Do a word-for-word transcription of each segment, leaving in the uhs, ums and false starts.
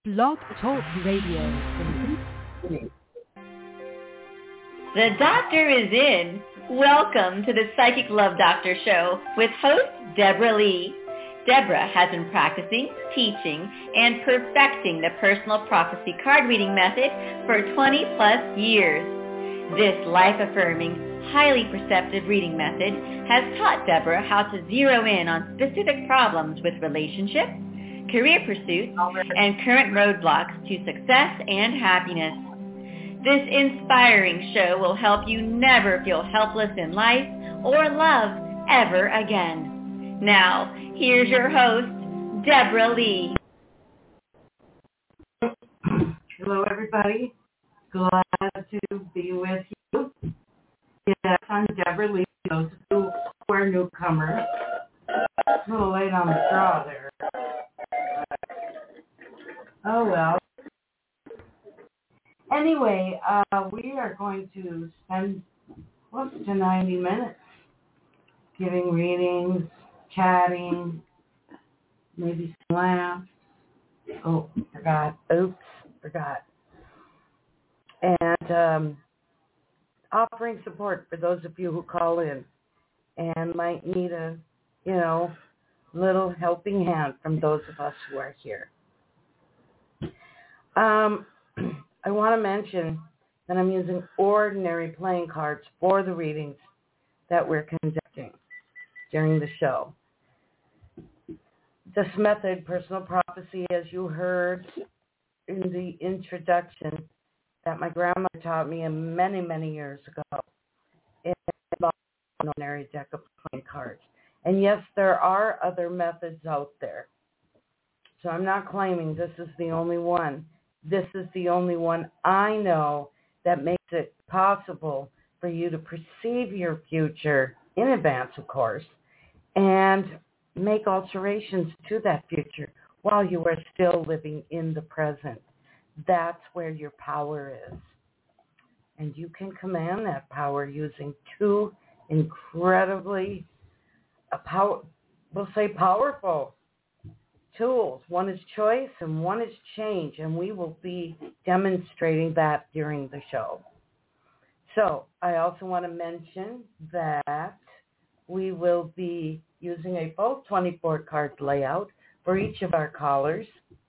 Blog Talk Radio. The doctor is in. Welcome to the Psychic Love Doctor Show with host Deborah Lee. Deborah has been practicing, teaching, and perfecting the personal prophecy card reading method for twenty plus years. This life-affirming, highly perceptive reading method has taught Deborah how to zero in on specific problems with relationships, career pursuits, and current roadblocks to success and happiness. This inspiring show will help you never feel helpless in life or love ever again. Now, here's your host, Deborah Lee. Hello, everybody. Glad to be with you. Yes, I'm Deborah Lee. Those who are newcomers. A little late on the draw there. Oh, well. Anyway, uh, we are going to spend close to ninety minutes giving readings, chatting, maybe some laughs. Oh, forgot. Oops, forgot. And um, offering support for those of you who call in and might need a, you know, little helping hand from those of us who are here. Um, I want to mention that I'm using ordinary playing cards for the readings that we're conducting during the show. This method, personal prophecy, as you heard in the introduction, that my grandmother taught me many, many years ago, it involves an ordinary deck of playing cards. And yes, there are other methods out there. So I'm not claiming this is the only one. This is the only one I know that makes it possible for you to perceive your future in advance, of course, and make alterations to that future while you are still living in the present. That's where your power is. And you can command that power using two incredibly, uh, power, we'll say powerful tools. One is choice and one is change, and we will be demonstrating that during the show. So I also want to mention that we will be using a full twenty-four card layout for each of our callers.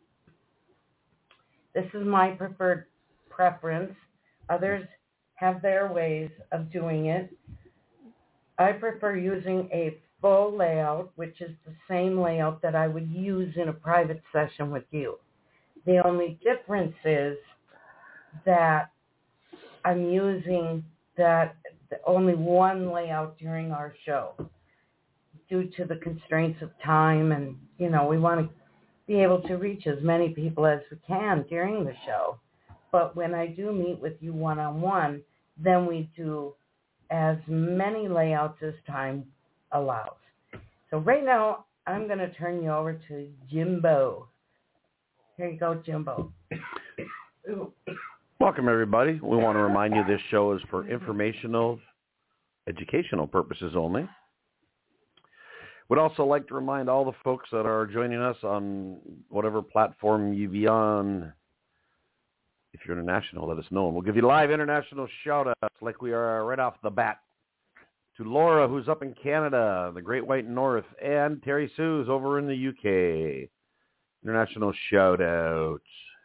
This is my preferred preference. Others have their ways of doing it. I prefer using a full layout, which is the same layout that I would use in a private session with you. The only difference is that I'm using that only one layout during our show due to the constraints of time, and, you know, we want to be able to reach as many people as we can during the show. But when I do meet with you one-on-one, then we do as many layouts as time allows. So right now, I'm going to turn you over to Jimbo. Here you go, Jimbo. Welcome, everybody. We want to remind you this show is for informational, educational purposes only. We'd also like to remind all the folks that are joining us on whatever platform you be on, if you're international, let us know. And we'll give you live international shout-outs like we are right off the bat. To Laura, who's up in Canada, the Great White North, and Terry Sue's over in the U K. International shout-outs.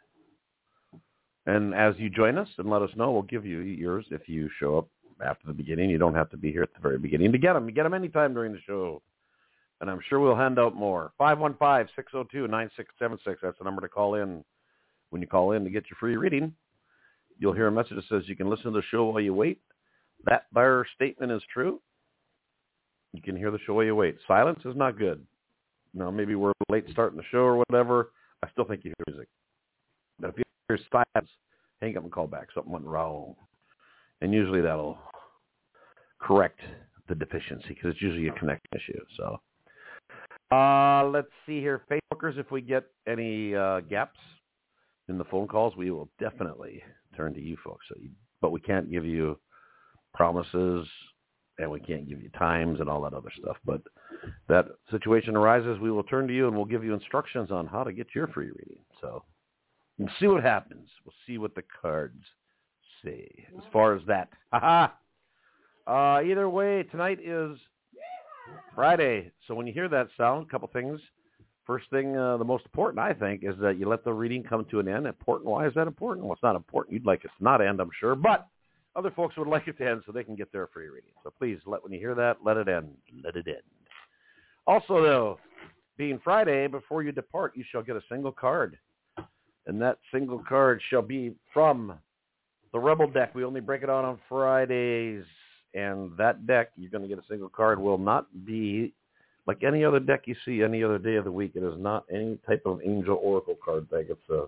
And as you join us and let us know, we'll give you yours if you show up after the beginning. You don't have to be here at the very beginning to get them. You get them anytime during the show. And I'm sure we'll hand out more. five one five, six oh two, nine six seven six. That's the number to call in. When you call in to get your free reading, you'll hear a message that says you can listen to the show while you wait. That bar statement is true. You can hear the show while you wait. Silence is not good. Now, maybe we're late starting the show or whatever. I still think you hear music. But if you hear silence, hang up and call back. Something went wrong. And usually that'll correct the deficiency because it's usually a connection issue. So uh, let's see here. Facebookers, if we get any uh, gaps in the phone calls, we will definitely turn to you folks. So you, but we can't give you promises, and we can't give you times and all that other stuff. But that situation arises, we will turn to you and we'll give you instructions on how to get your free reading. So We'll see what happens. We'll see what the cards say as far as that. Ha uh, either way, tonight is Friday. So when you hear that sound, a couple things. First thing, uh, the most important, I think, is that you let the reading come to an end. Important. Why is that important? Well, it's not important. You'd like it to not end, I'm sure. But other folks would like it to end so they can get their free reading. So please, let when you hear that, let it end. Let it end. Also, though, being Friday, before you depart, you shall get a single card. And that single card shall be from the Rebel deck. We only break it out on Fridays. And that deck, you're going to get a single card, will not be like any other deck you see any other day of the week. It is not any type of Angel Oracle card deck. It's a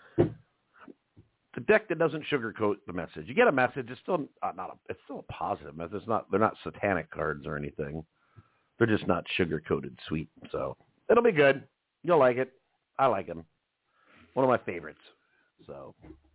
the deck that doesn't sugarcoat the message. You get a message. It's still uh, not. A, it's still a positive message. It's not. They're not satanic cards or anything. They're just not sugar-coated sweet. So it'll be good. You'll like it. I like them. One of my favorites. So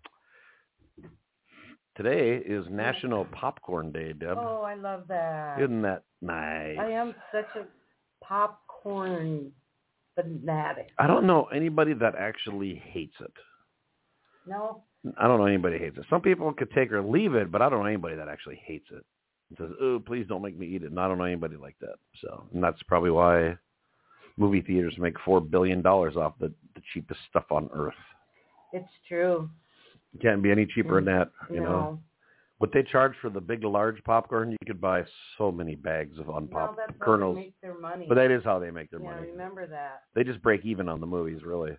today is National Popcorn Day, Deb. Oh, I love that. Isn't that nice? I am such a popcorn fanatic. I don't know anybody that actually hates it. No? I don't know anybody who hates it. Some people could take or leave it, but I don't know anybody that actually hates it. And says, oh, please don't make me eat it. And I don't know anybody like that. So, and that's probably why movie theaters make four billion dollars off the, the cheapest stuff on earth. It's true. It can't be any cheaper than that, you no. know. What they charge for the big, large popcorn, you could buy so many bags of unpopped no, that's kernels. How they make their money. But that is how they make their yeah, money. remember that. They just break even on the movies, really.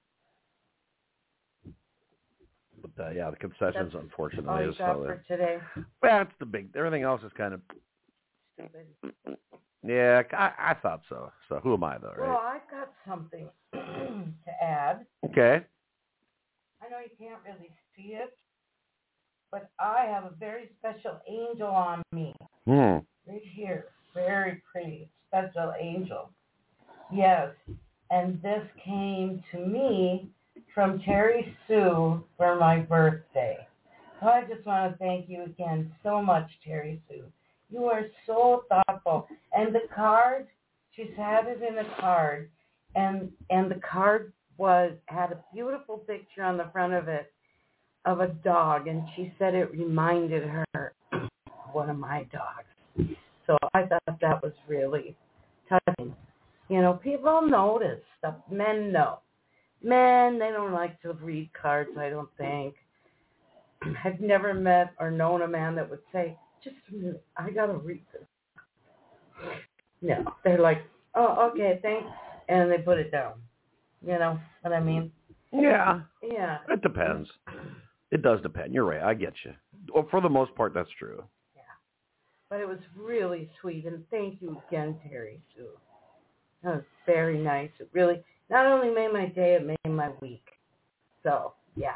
But uh, yeah, the concessions, that's unfortunately, all you is got how for they. today. Well, it's the big. Everything else is kind of. Stupid. Yeah, I, I thought so. So who am I, though, right? Well, I've got something to add. Okay. I know you can't really see it, but I have a very special angel on me. Hmm. Right here. Very pretty. Special angel. Yes. And this came to me from Terry Sue for my birthday. So I just want to thank you again so much, Terry Sue. You are so thoughtful. And the card, she's had it in a card, and and the card was had a beautiful picture on the front of it of a dog, and she said it reminded her of one of my dogs. So I thought that was really touching. You know, people notice stuff. Men know. Men, they don't like to read cards, I don't think. I've never met or known a man that would say, just a minute, I got to read this. No, they're like, oh, okay, thanks, and they put it down. You know what I mean? Yeah. Yeah. It depends. It does depend. You're right. I get you. Well, for the most part, that's true. Yeah. But it was really sweet, and thank you again, Terry Sue. That was very nice. It really not only made my day, it made my week. So, yeah.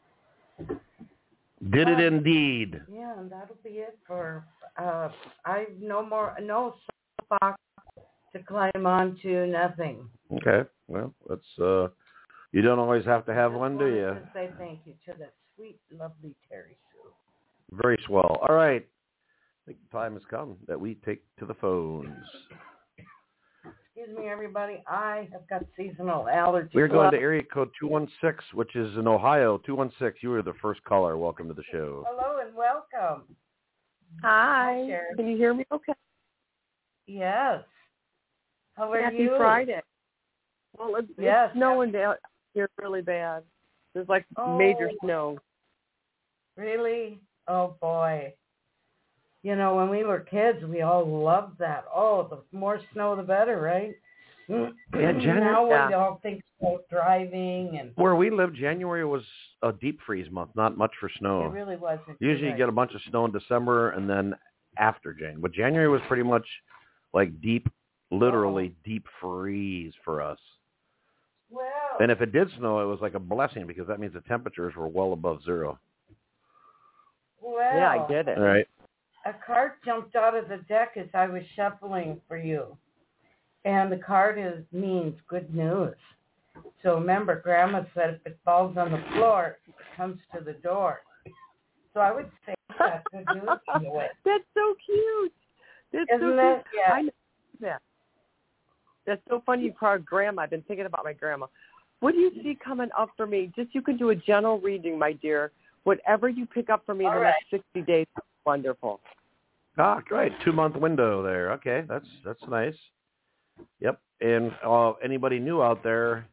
Did it Uh, indeed. Yeah, and that'll be it for, uh, I no more, no soapbox to climb onto, nothing. Okay. Well, that's, uh, you don't always have to have Just one, do wanted you? to say thank you to that sweet, lovely Terry Sue. Very swell. All right. I think the time has come that we take to the phones. Excuse me, everybody. I have got seasonal allergies. We're going to area code two one six, which is in Ohio. two one six, you were the first caller. Welcome to the show. Hello and welcome. Hi. Sharon. Can you hear me okay? Yes. How are Happy you? Friday. Well, it's, Yes. it's snowing down here really bad. There's like Oh. major snow. Really? Oh, boy. You know, when we were kids, we all loved that. Oh, the more snow, the better, right? Yeah, January. Now Yeah. we all think about driving, and Where we live, January was a deep freeze month, not much for it snow. really wasn't. Usually you get a bunch of snow in December and then after January. But January was pretty much like deep, literally Uh-oh. deep freeze for us. Well, And if it did snow, it was like a blessing because that means the temperatures were well above zero. well, Yeah, I get it. All right. a card jumped out of the deck as I was shuffling for you. And the card is means good news. So remember, Grandma said if it falls on the floor, it comes to the door. So I would say that's good news in a way. That's so cute. That's Isn't so it? cute. Yeah. I know that. That's so funny you called Grandma. I've been thinking about my grandma. what do you see coming up for me? Just you can do a general reading, my dear. Whatever you pick up for me in All the right. next sixty days is wonderful. Ah, great. Two-month window there. Okay, that's that's nice. Yep. And uh, anybody new out there,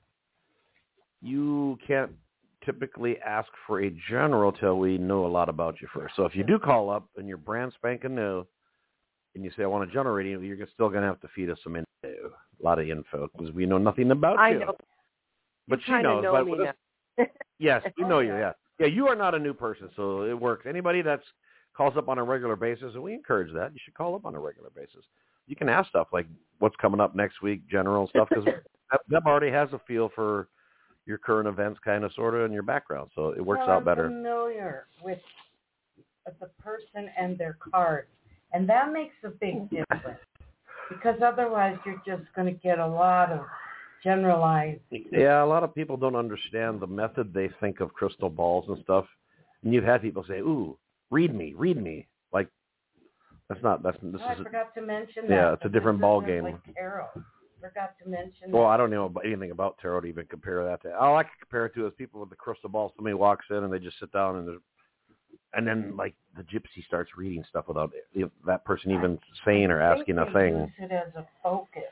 you can't typically ask for a general till we know a lot about you first. So if you do call up and you're brand spanking new, and you say, I want a general reading, you're still going to have to feed us some info, a lot of info, because we know nothing about I you. know. But You she kinda knows. know But me with- now. yes, we Oh, know you, yeah. yeah. Yeah, you are not a new person, so it works. Anybody that's calls up on a regular basis, and we encourage that, you should call up on a regular basis. You can ask stuff like what's coming up next week, general stuff, because Deb already has a feel for your current events, kind of, sort of, and your background, so it works well, out better. I'm familiar with the person and their cards, and that makes a big difference because otherwise you're just going to get a lot of generalized. Yeah, a lot of people don't understand the method they think of crystal balls and stuff. And you've had people say, "Ooh, read me, read me." Like that's not that's this Oh, I is forgot to mention that. yeah, it's a but different this ball isn't game. Like tarot. Forgot to mention. Well, that. I don't know about anything about tarot to even compare that to. All I can compare it to is people with the crystal ball. Somebody walks in and they just sit down and there's, and then like the gypsy starts reading stuff without it, that person even saying or I think asking a they thing. Use it as a focus.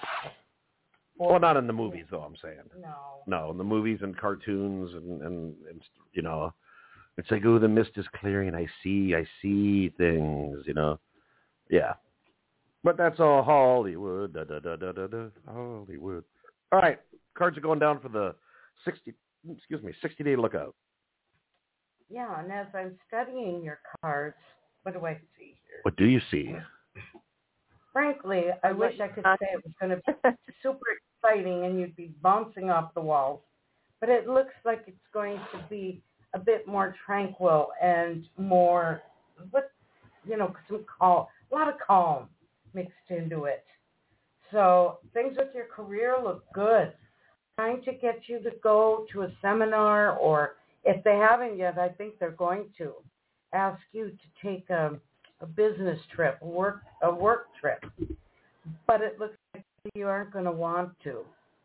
Well, not in the movies though. I'm saying. No. No, in the movies and cartoons and, and, and you know, it's like, oh, the mist is clearing. I see, I see things, you know. Yeah. But that's all Hollywood. Da, da, da, da, da, da, Hollywood. All right. Cards are going down for the sixty, excuse me, sixty-day lookout. Yeah, and as I'm studying your cards, what do I see here? What do you see? Frankly, I I'm wish like- I could say it was going to be super exciting and you'd be bouncing off the walls. But it looks like it's going to be a bit more tranquil and more, what, you know, some calm, a lot of calm mixed into it. So things with your career look good. Trying to get you to go to a seminar, or if they haven't yet, I think they're going to ask you to take a, a business trip, a work a work trip. But it looks like you aren't going to want to.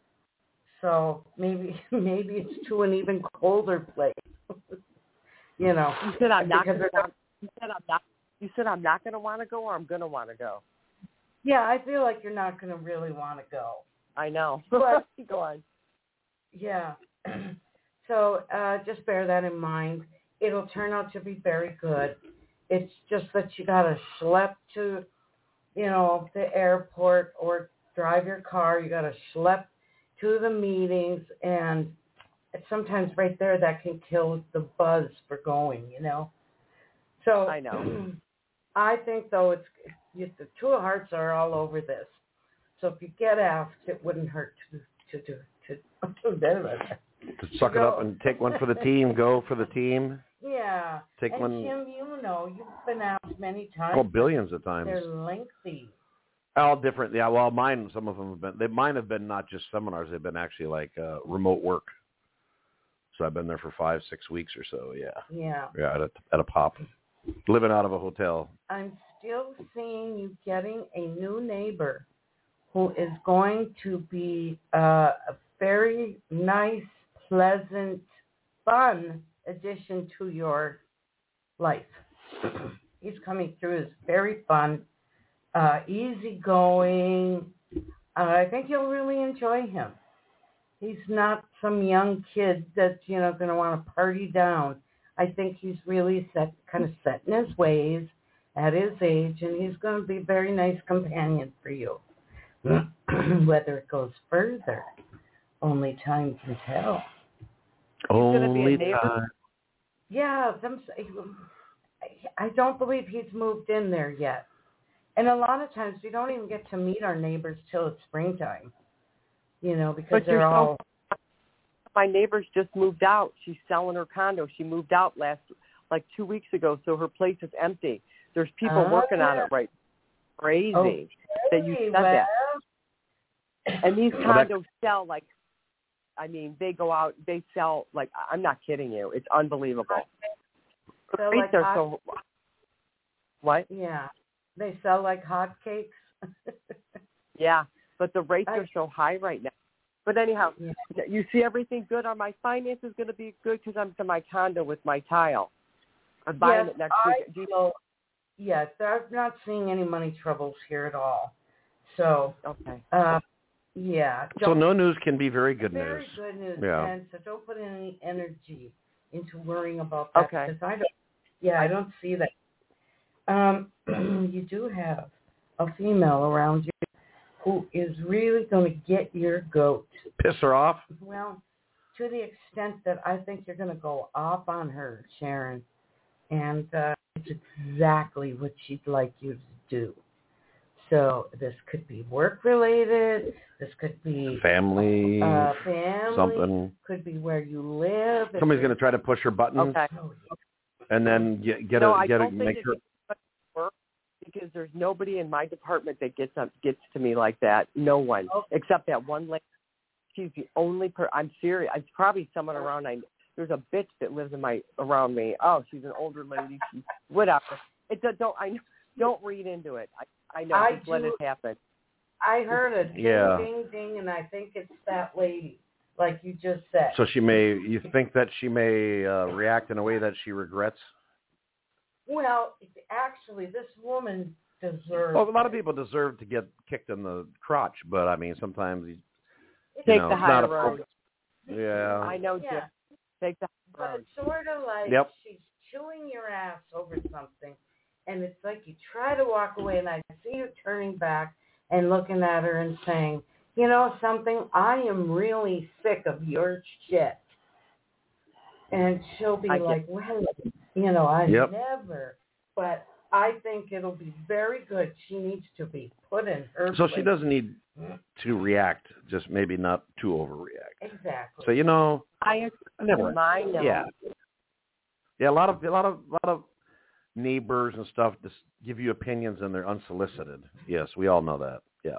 So maybe maybe it's to an even colder place. you know. You said I'm not because going to they're- want. You said I'm not. You said I'm not going to want to go, or I'm going to want to go. Yeah, I feel like you're not going to really want to go. I know. But- go on. Yeah. So uh, just bear that in mind. It'll turn out to be very good. It's just that you got to schlep to, you know, the airport or drive your car. You got to schlep to the meetings, and sometimes right there that can kill the buzz for going, you know. So I know. I think though it's you, the two of hearts are all over this. So if you get asked, it wouldn't hurt to to to to, to do that. To suck it up and take one for the team, go for the team. Yeah. Take and one. Jim, you know, you've been asked many times. Oh, billions of times. They're lengthy. All different. Yeah, well, mine, some of them have been, they mine have been not just seminars, they've been actually like uh, remote work. So I've been there for five, six weeks or so, yeah. Yeah. Yeah, at a, at a pop. Living out of a hotel. I'm still seeing you getting a new neighbor who is going to be uh, a very nice, pleasant, fun addition to your life. He's coming through as very fun, uh, easygoing. Uh, I think you'll really enjoy him. He's not some young kid that's, you know, going to want to party down. I think he's really set, kind of set in his ways at his age, and he's going to be a very nice companion for you. Whether it goes further, only time can tell. gonna be a Only neighbor? time. Yeah, them, I don't believe he's moved in there yet. And a lot of times we don't even get to meet our neighbors till it's springtime, you know, because But they're you're so- all... My neighbor's just moved out. She's selling her condo. She moved out last, like two weeks ago, so her place is empty. There's people Ah. working on it right. Crazy Okay, that you said well, that. And these Well, that- condos sell like, I mean, they go out, they sell like, I'm not kidding you. It's unbelievable. The Sell rates like are hot- so. What? Yeah, they sell like hotcakes. Yeah, but the rates I- are so high right now. But anyhow, Yeah. you see everything good on my finances going to be good because I'm to my condo with my tile. I'm buying yes, it next I week. Do you, feel, yes, I'm not seeing any money troubles here at all. So, okay. uh, yeah. So don't- no news can be very good very news. good news. Yeah. And so don't put any energy into worrying about that Okay. because I don't, yeah, I don't see that. Um, you do have a female around you who is really going to get your goat. Piss her off? Well, to the extent that I think you're going to go off on her, Sharon, and uh, it's exactly what she'd like you to do. So this could be work-related. This could be Family, uh, family. something. Could be where you live. Somebody's going to try to push her buttons Okay. and then get, get no, a, I get a, don't think make it her. gets work because there's nobody in my department that gets up, gets to me like that. No one Okay. except that one lady. She's the only per. I'm serious. It's probably someone around. I there's a bitch that lives in my around me. Oh, she's an older lady. She's whatever. It don't. I don't read into it. I I know. I Just let do- it happen. I heard a ding, Yeah. ding, ding, and I think it's that lady, like you just said. So she may, you think that she may uh, react in a way that she regrets? Well, actually, this woman deserves. Well, a lot of it. people deserve to get kicked in the crotch, but I mean, sometimes you, you Take know, the it's higher not a- road. Yeah. I know, Jim. Yeah. Take the But higher road. it's sort of like Yep. she's chewing your ass over something, and it's like you try to walk away, and I see you turning back and looking at her and saying, you know something, I am really sick of your shit. And she'll be I get- like, well, you know, I Yep. never. But I think it'll be very good. She needs to be put in her So place. she doesn't need to react, just maybe not to overreact. Exactly. So, you know, I never. mine. know. Yeah. Yeah, a lot of a lot of a lot of neighbors and stuff just give you opinions and they're unsolicited. Yes, we all know that. Yeah.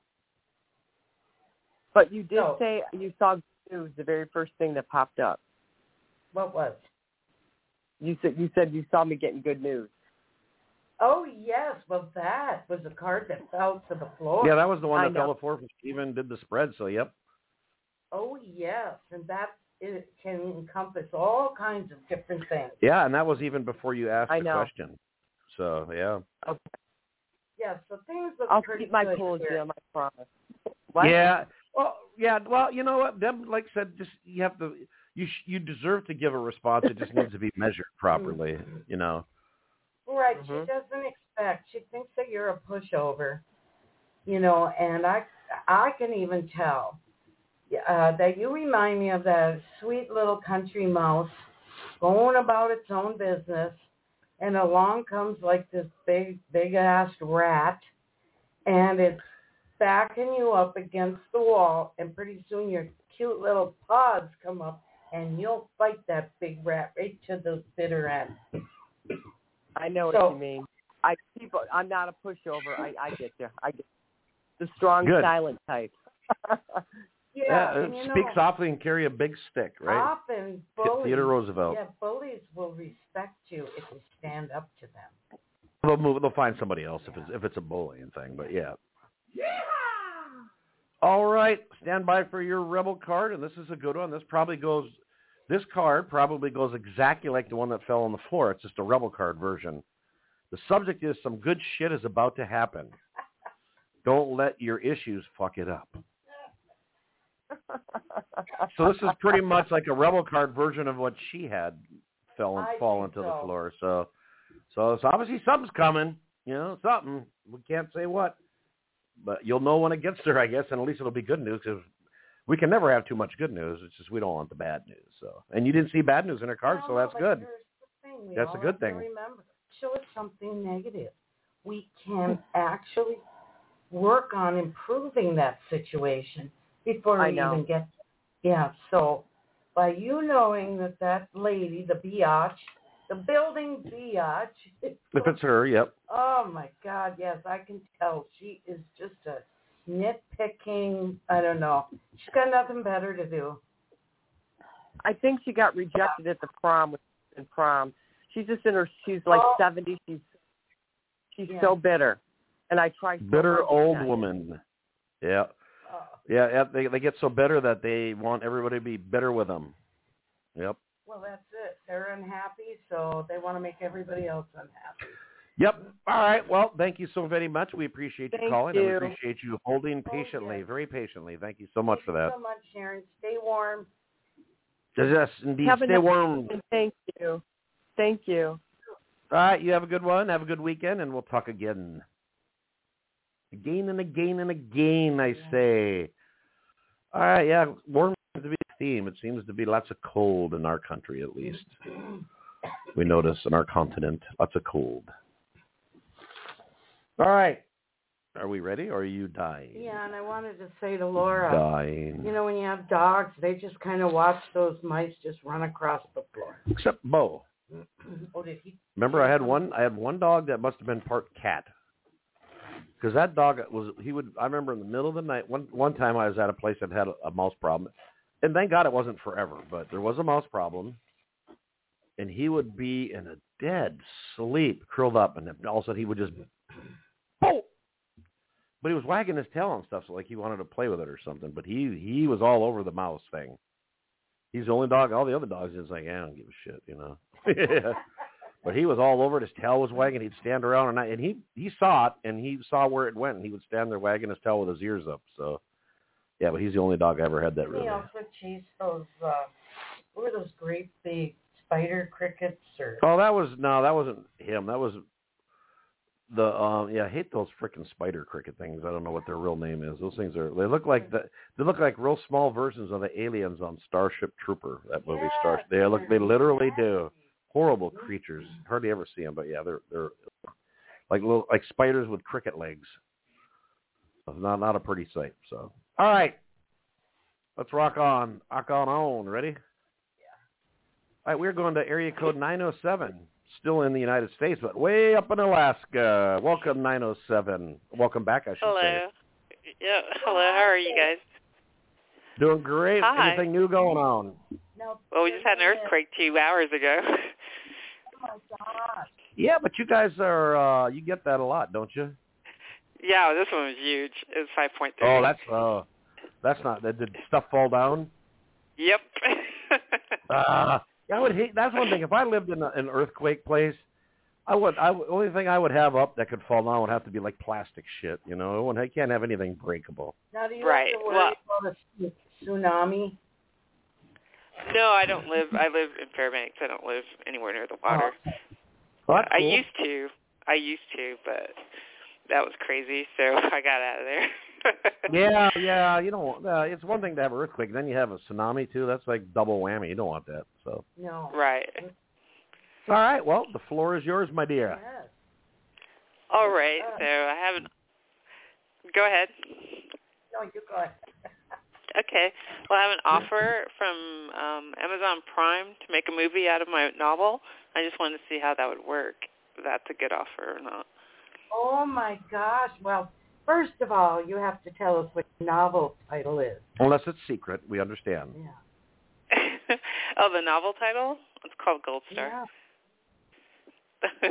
But you did So- say you saw news. The very first thing that popped up. What was? You said you said you saw me getting good news. Oh, yes. Well, that was a card that fell to the floor. Yeah, that was the one I that fell know. to the floor. Steven did the spread, so yep. Oh, yes. And that it can encompass all kinds of different things. Yeah, and that was even before you asked I the know. question. So, yeah. Okay. Yeah, so things look I'll pretty keep my good cool, here. Jim. I promise. What? Yeah. Well, yeah. Well, you know what? Deb, like I said, just you have to. You sh- you deserve to give a response. It just needs to be measured properly. You know. Right. Mhm. She doesn't expect. She thinks that you're a pushover, you know, and I I can even tell uh, that you remind me of that sweet little country mouse going about its own business, and along comes like this big, big-ass rat, and it's backing you up against the wall, and pretty soon your cute little paws come up, and you'll fight that big rat right to the bitter end. I know what So- you mean. I keep. I'm not a pushover. I, I get you. I get the strong, Good. silent type. Yeah, Yeah, and you speak know, softly and carry a big stick, right? often bullies, Theodore Roosevelt. yeah, bullies will respect you if you stand up to them. They'll move. They'll find somebody else if it's if it's a bullying thing. But yeah. All right, stand by for your Rebel card, and this is a good one. This probably goes. This card probably goes exactly like the one that fell on the floor. It's just a Rebel card version. The subject is some good shit is about to happen. Don't let your issues fuck it up. So this is pretty much like a Rebel card version of what she had fell and I fall think into the so. floor. So, so it's obviously something's coming. You know, something. We can't say what, but you'll know when it gets there, I guess, and at least it'll be good news because we can never have too much good news. It's just we don't want the bad news. So, and you didn't see bad news in her card, No, so no, that's but good. here's the thing. We That's all a good have to thing. Remember, show us something negative. We can actually work on improving that situation before I we know. even get. Yeah. So, by you knowing that that lady, the biatch, the building biatch. If it's her, yep. Oh my God! Yes, I can tell she is just a nitpicking. I don't know. She's got nothing better to do. I think she got rejected at the prom. In prom, she's just in her. She's like Oh. seventy. She's she's Yeah. so bitter, and I tried. so Bitter hard to old not- woman. Yeah. Uh, Yeah, yeah, they they get so bitter that they want everybody to be bitter with them. Yep. Well, that's it. They're unhappy, so they want to make everybody else unhappy. Yep. All right. Well, thank you so very much. We appreciate you Thank calling, you. and we appreciate you holding patiently, Oh, yes. very patiently. Thank you so much Thank for you that. so much, Sharon. Stay warm. Yes, indeed. Have a Stay nice warm. weekend. Thank you. Thank you. All right. You have a good one. Have a good weekend, and we'll talk again. Again and again and again, I say. All right. Yeah, warm seems to be the theme. It seems to be lots of cold in our country, at least. We notice in our continent, lots of cold. All right. Are we ready, or are you dying? Yeah, and I wanted to say to Laura, Dying. you know, when you have dogs, they just kind of watch those mice just run across the floor. Except Bo. Oh, did he? Remember, I had one. I had one dog that must have been part cat. Because that dog was, he would. I remember in the middle of the night. One one time I was at a place that had a, a mouse problem, and thank God it wasn't forever, but there was a mouse problem. And he would be in a dead sleep, curled up, and all of a sudden he would just, oh! But he was wagging his tail and stuff, so like he wanted to play with it or something. But he he was all over the mouse thing. He's the only dog. All the other dogs is like, I don't give a shit, you know. Yeah. But he was all over it. His tail was wagging. He'd stand around and, I, and he he saw it, and he saw where it went, and he would stand there wagging his tail with his ears up. So, yeah, but he's the only dog I ever had that really. He also chased those. Uh, what were those great big spider crickets? Or Oh, that was no, that wasn't him. That was the um. Yeah, I hate those frickin' spider cricket things. I don't know what their real name is. Those things are. They look like the. They look like real small versions of the aliens on Starship Trooper. That movie, yeah, Star. They look. They literally do. Horrible creatures. Hardly ever see them, but yeah, they're they're like little like spiders with cricket legs. Not not a pretty sight. So, all right, let's rock on. Rock on on. Ready? Yeah. All right, we're going to area code nine oh seven. Still in the United States, but way up in Alaska. Welcome, nine oh seven. Welcome back, I should hello. say. Yeah. Hello. How are you guys? Doing great. Hi. Anything new going on? no, Well, we just had an earthquake two hours ago. Oh my God. Yeah, but you guys are. Uh, you get that a lot, don't you? Yeah, this one was huge. It was five point three. Oh, that's uh, that's not. Did stuff fall down? Yep. Uh, I would hate. That's one thing. If I lived in a, an earthquake place, I would. I would, only thing I would have up that could fall down would have to be like plastic shit. You know, I can't have anything breakable. Now, do you Right, have to worry well- about a tsunami? No, I don't live. I live in Fairbanks. I don't live anywhere near the water. Oh. Well, that's I cool. used to. I used to, but that was crazy, so I got out of there. Yeah, yeah. You don't. Want, uh, it's one thing to have an earthquake, then you have a tsunami too. That's like double whammy. You don't want that. So. No. Right. All right. Well, the floor is yours, my dear. Yes. All right. So I haven't. Go ahead. No, you go ahead. Okay. Well, I have an offer from um, Amazon Prime to make a movie out of my novel. I just wanted to see how that would work, if that's a good offer or not. Oh, my gosh. Well, first of all, you have to tell us what your novel title is. Unless it's secret, we understand. Yeah. Oh, the novel title? It's called Gold Star. Yeah.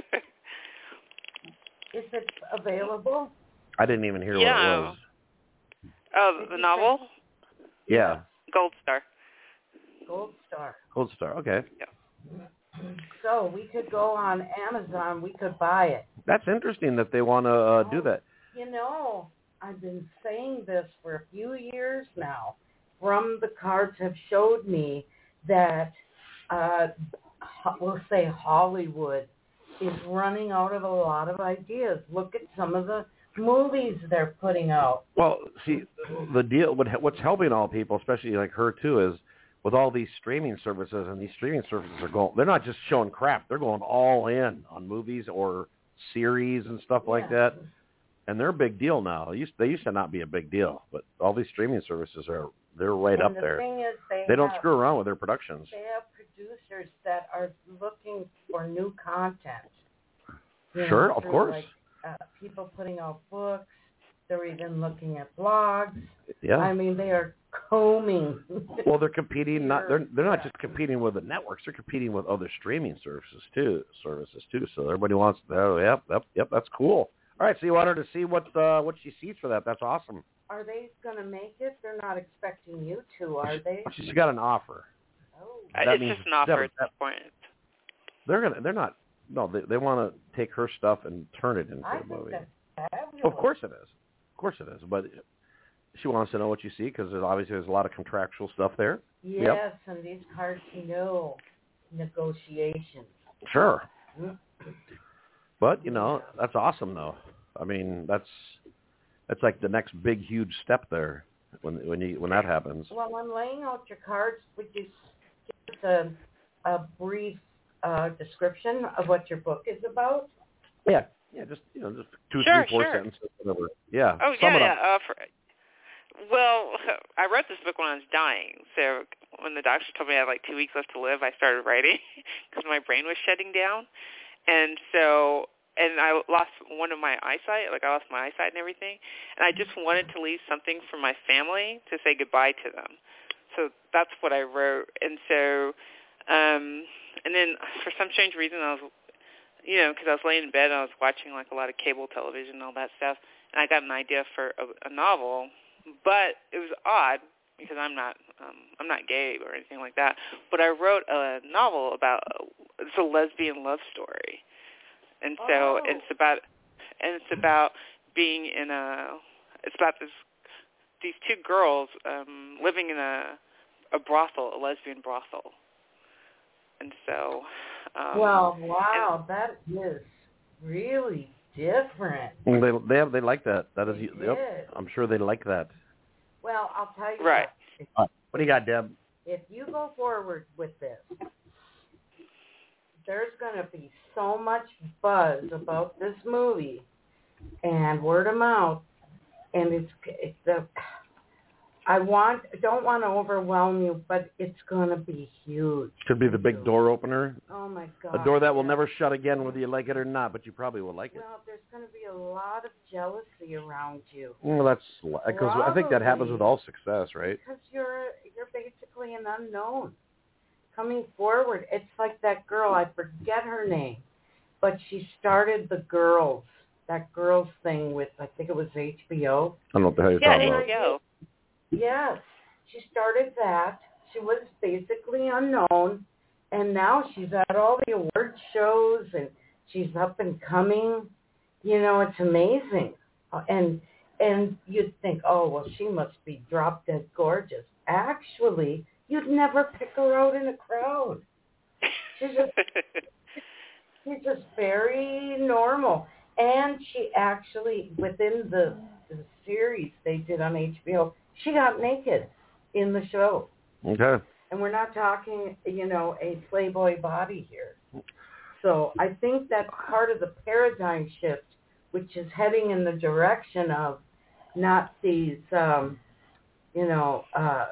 Is it available? I didn't even hear Yeah. what it was. Oh, the novel? Yeah. Gold Star. Gold Star. Gold Star. Okay. So we could go on Amazon. We could buy it. That's interesting that they want to uh, do that. You know, I've been saying this for a few years now. From the cards have showed me that, uh, we'll say Hollywood is running out of a lot of ideas. Look at some of the movies they're putting out. Well, see, the deal, what, what's helping all people, especially like her too, is with all these streaming services, and these streaming services are going, they're not just showing crap, they're going all in on movies or series and stuff like Yeah. that. And they're a big deal now. They used, they used to not be a big deal, but all these streaming services are, they're right and up the there. Thing is they, They don't have, screw around with their productions. They have producers that are looking for new content. You Sure, know, of through, course. Like, uh, people putting out books. They're even looking at blogs. Yeah. I mean, they are combing. Well, they're competing. Not they're they're not just competing with the networks. They're competing with other streaming services too. Services too. So everybody wants. Oh, yep, yep, yep. That's cool. All right. So you want her to see what uh, what she sees for that? That's awesome. are they going to make it? They're not expecting you to, are they? She's got an offer. Oh. Uh, That it's means just an offer that- at this point. They're gonna. They're not. No, they they want to take her stuff and turn it into I a think movie. that's fabulous. Of course it is. Of course it is. But she wants to know what you see because there's obviously there's a lot of contractual stuff there. Yes, Yep. and these cards know negotiations. Sure. Mm. But you know that's awesome though. I mean that's that's like the next big huge step there when when you when that happens. Well, when laying out your cards, would you give us a, a brief uh, description of what your book is about? Yeah. Yeah. Just you know just two, Sure, three, four sure. sentences, whatever. Yeah. Oh, Sum yeah, it yeah. up. Uh, for, well, I wrote this book when I was dying. So when the doctor told me I had like two weeks left to live, I started writing because my brain was shutting down. And so, and I lost one of my eyesight, like I lost my eyesight and everything. And I just wanted to leave something for my family to say goodbye to them. So that's what I wrote. And so, um, and then for some strange reason, I was, you know, because I was laying in bed and I was watching like a lot of cable television and all that stuff. And I got an idea for a, a novel, but it was odd because I'm not um, I'm not gay or anything like that. But I wrote a novel about it's a lesbian love story, and so Oh. it's about and it's about being in a it's about this these two girls um, living in a a brothel, a lesbian brothel, and so um, well, wow, that is really different. They they have they like that. That is. They Yep. did. I'm sure they like that. Well, I'll tell you Right. what. What do you got, Deb? If you go forward with this, there's going to be so much buzz about this movie and word of mouth, and it's it's the. I want don't want to overwhelm you, but it's going to be huge. Could be the big door opener. Oh my God! A door that will yeah. never shut again, whether you like it or not. But you probably will like it. Well, there's going to be a lot of jealousy around you Well, that's because I think that happens Probably. with all success, right? because you're you're basically an unknown coming forward. It's like that girl. I forget her name, but she started the girls that girls thing with I think it was H B O. I don't know what the hell you're yeah, talking there about. you go. Yes, she started that. She was basically unknown, and now she's at all the award shows, and she's up and coming. You know, it's amazing. Uh, And and you'd think, oh, well, she must be drop dead gorgeous. Actually, you'd never pick her out in a crowd. She's just she's just very normal. And she actually, within the, the series they did on H B O, she got naked in the show. Okay. And we're not talking, you know, a Playboy body here. So I think that's part of the paradigm shift, which is heading in the direction of not these, um, you know, uh,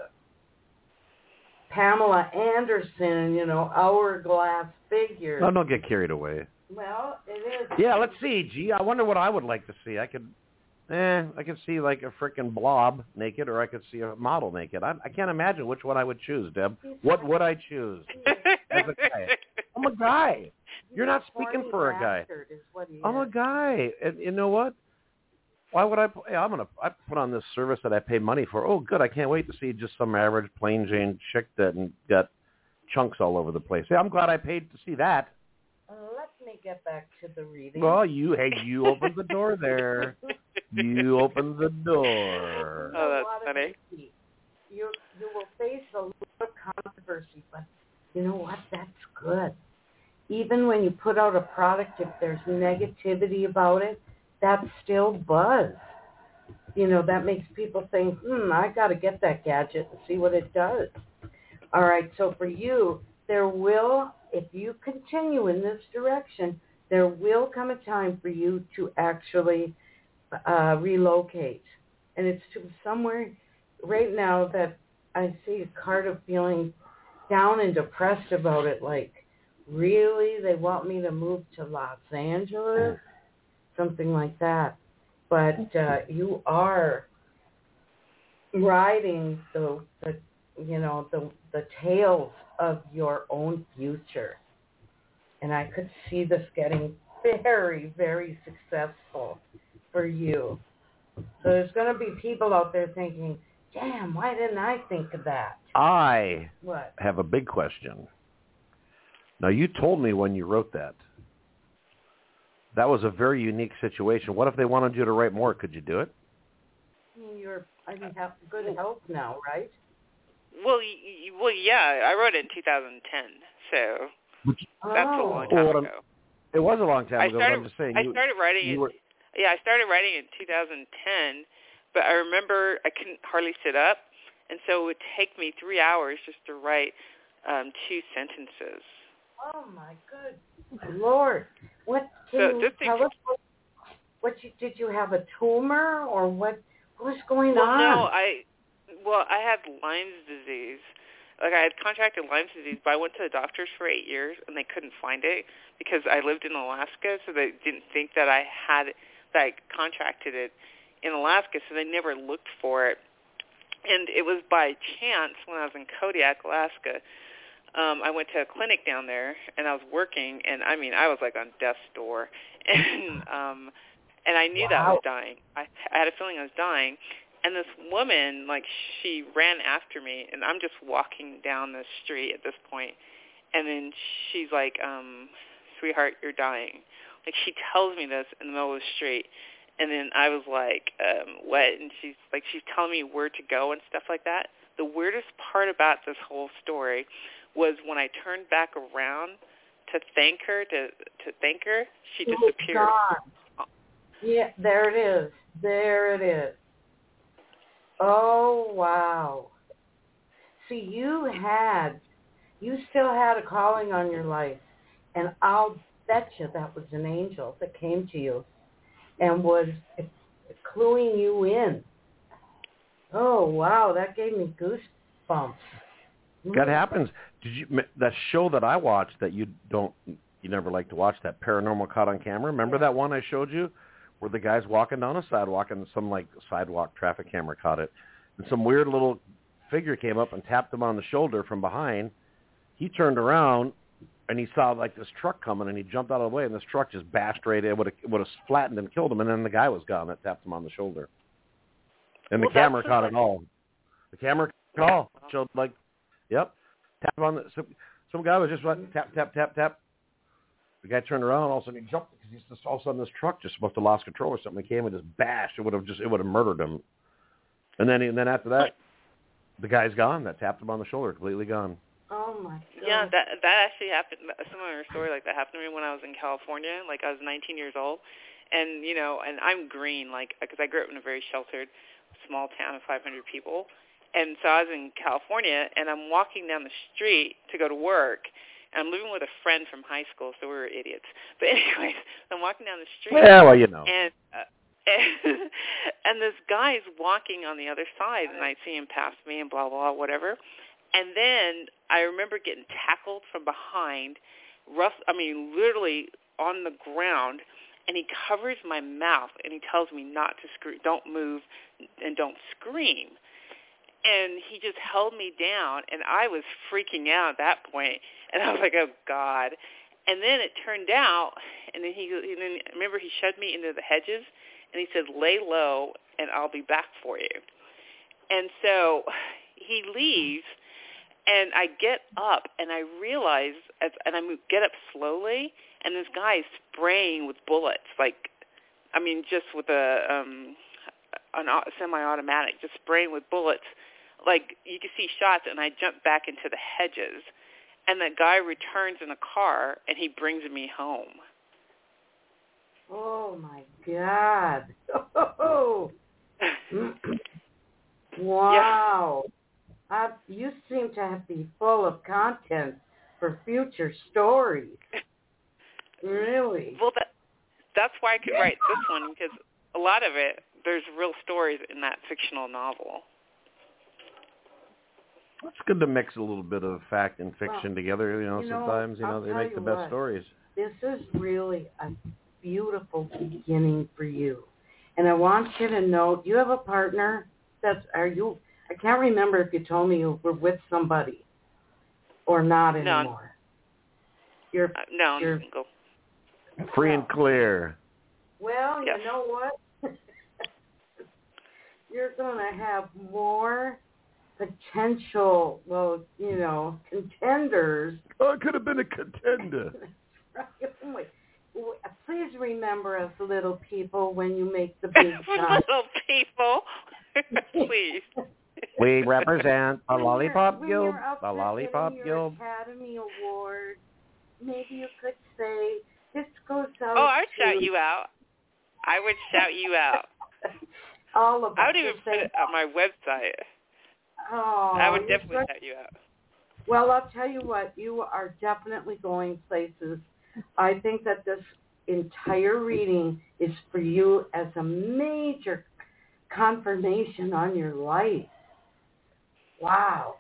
Pamela Anderson, you know, hourglass figures. No, don't get carried away. Well, it is. Yeah, let's see. Gee, I wonder what I would like to see. I could, eh, I could see like a freaking blob naked, or I could see a model naked. I, I can't imagine which one I would choose, Deb. What would I choose? As a guy. I'm a guy. You're not speaking Horny for a guy. bastard is what he I'm a is. guy, and you know what? Why would I? Hey, I'm gonna. I put on this service that I pay money for. Oh, good! I can't wait to see just some average plain Jane chick that got chunks all over the place. Hey, I'm glad I paid to see that. Uh, let me get back to the reading. Well, you, hey, you opened the door there. You opened the door. Oh, that's a lot of funny. deceit. You you will face a lot of controversy, but you know what? That's good. Even when you put out a product, if there's negativity about it, that's still buzz. You know, that makes people think, hmm, I got to get that gadget and see what it does. All right, so for you, there will, if you continue in this direction, there will come a time for you to actually uh, relocate. And it's to somewhere right now that I see a card of feeling down and depressed about it, like, really, they want me to move to Los Angeles? Something like that. But uh, you are riding the, the, you know, the the tales of your own future. And I could see this getting very, very successful for you. So there's going to be people out there thinking, damn, why didn't I think of that? I what? have a big question. Now, you told me when you wrote that. That was a very unique situation. What if they wanted you to write more? Could you do it? You're, I mean, have good health now, right? Well, y- well, yeah, I wrote it in two thousand ten, so that's oh. a long time well, ago. It was a long time I ago, started, but I'm just saying. I You, started writing you it. were, Yeah, I started writing in two thousand ten, but I remember I couldn't hardly sit up, and so it would take me three hours just to write um, two sentences. Oh my good Lord! What can So you just tell think, us? What, what you, did you have a tumor or what? What's going well, on? no, I well I had Lyme's disease. Like I had contracted Lyme's disease, but I went to the doctors for eight years and they couldn't find it because I lived in Alaska, so they didn't think that I had that I contracted it in Alaska, so they never looked for it. And it was by chance when I was in Kodiak, Alaska. Um, I went to a clinic down there, and I was working, and I mean, I was like on death's door, and um, and I knew wow. that I was dying. I, I had a feeling I was dying, and this woman, like, she ran after me, and I'm just walking down the street at this point, and then she's like, um, "Sweetheart, you're dying." Like, she tells me this in the middle of the street, and then I was like, um, "What?" And she's like, she's telling me where to go and stuff like that. The weirdest part about this whole story was when I turned back around to thank her, to to thank her, she disappeared. Gone. Yeah, there it is. There it is. Oh, wow. See, you had, you still had a calling on your life, and I'll bet you that was an angel that came to you and was cluing you in. Oh, wow, that gave me goosebumps. that happens. Did you that show that I watched that you don't you never like to watch, that Paranormal Caught on Camera? Remember that one I showed you where the guy's walking down a sidewalk and some like sidewalk traffic camera caught it, and some weird little figure came up and tapped him on the shoulder from behind. He turned around and he saw like this truck coming, and he jumped out of the way, and this truck just bashed right in. It would have would have flattened and killed him, and then the guy was gone that tapped him on the shoulder. And well, the camera caught what... it all. The camera caught showed like, yep, tap on the. Some, some guy was just like tap tap tap tap. The guy turned around, all of a sudden he jumped because he's just all of a sudden this truck just must have lost control or something. He came and just bashed. It would have just it would have murdered him. And then and then after that, the guy's gone. That tapped him on the shoulder, completely gone. Oh my God. Yeah, that that actually happened. A similar story like that happened to me when I was in California. Like I was nineteen years old, and you know, and I'm green, like because I grew up in a very sheltered, small town of five hundred people, and so I was in California, and I'm walking down the street to go to work, and I'm living with a friend from high school, so we were idiots. But anyways, I'm walking down the street. Yeah, well, you know. And uh, and, and this guy's walking on the other side, and I see him pass me, and blah blah whatever. And then I remember getting tackled from behind, rough, I mean, literally on the ground, and he covers my mouth, and he tells me not to scream, don't move, and don't scream. And he just held me down, and I was freaking out at that point, and I was like, oh, God. And then it turned out, and then he, and then remember he shoved me into the hedges, and he said, lay low, and I'll be back for you. And so he leaves, and I get up, and I realize, as, and I move, get up slowly, and this guy is spraying with bullets, like, I mean, just with a um, an semi-automatic, just spraying with bullets. Like, you can see shots, and I jump back into the hedges, and the guy returns in a car, and he brings me home. Oh, my God. Oh. Wow. Yeah. Uh, you seem to be full of content for future stories. Really? Well, that, that's why I could write this one, because a lot of it, there's real stories in that fictional novel. It's good to mix a little bit of fact and fiction well, together. You know, you sometimes, know, you know, they make you the best what, stories. This is really a beautiful beginning for you. And I want you to know, do you have a partner? That's, are you... I can't remember if you told me you were with somebody or not anymore. No, you're, uh, no I'm you're, single. Free and clear. Well, yes. You know what? you're going to have more potential, well, you know, contenders. Oh, it could have been a contender. Please remember us little people when you make the big time. Little people. Please. We represent the When Lollipop you're, when Guild. you're up The for Lollipop getting your Guild. Academy Award, maybe you could say, this goes out Oh, I'd to shout you out. I would shout you out. all of us. I would even Just put say, it on my website. oh, I would you're definitely such- shout you out. Well, I'll tell you what, you are definitely going places. I think that this entire reading is for you as a major confirmation on your life. Wow.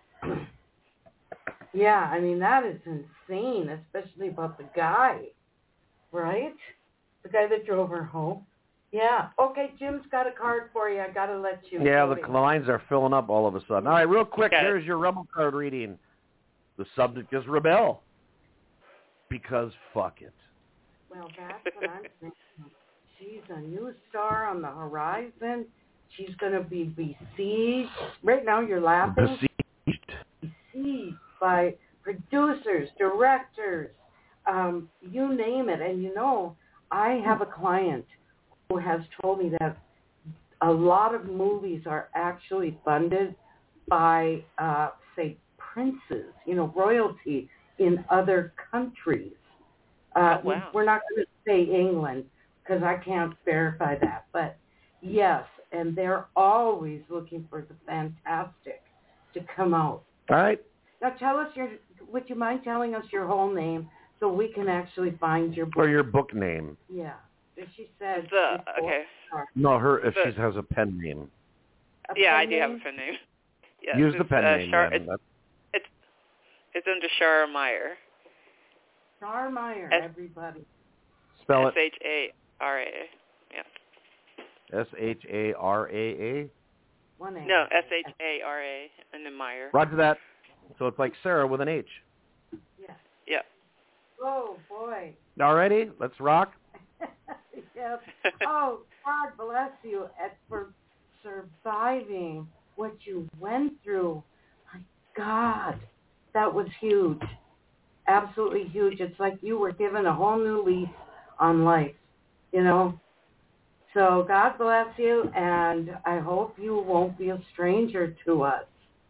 Yeah, I mean, that is insane, especially about the guy, right? The guy that drove her home. Yeah. Okay, Jim's got a card for you. I got to let you. Yeah, go the in. lines are filling up all of a sudden. All right, real quick, Got it. here's your Rebel card reading. The subject is rebel. Because fuck it. Well, that's what I'm thinking. She's a new star on the horizon. She's going to be besieged. Right now you're laughing. Besieged. Besieged by producers, directors, um, you name it. And you know, I have a client who has told me that a lot of movies are actually funded by, uh, say, princes, you know, royalty in other countries. Uh, Oh, wow. We're not going to say England because I can't verify that. But yes, and they're always looking for the fantastic to come out. All right. Now tell us your, would you mind telling us your whole name so we can actually find your book? Or your book name. Yeah. She said. The, okay. No, her, if The- she has a pen name. A Yeah, I pen do have a name? pen name. Yes, Use the it's, pen uh, name. Char- then. it's, That's- it's, it's under Shara Meyer. Shara Meyer, S- everybody. Spell S it. H A R A. Yeah. S H A R A A. One A. No, S H A R A, and then Meyer. Roger that. So it's like Sarah with an H. Yes. Yeah. Oh, boy. All righty, let's rock. Yes. Oh, God bless you at, for surviving what you went through. My God, that was huge. Absolutely huge. It's like you were given a whole new lease on life, you know. So God bless you, and I hope you won't be a stranger to us.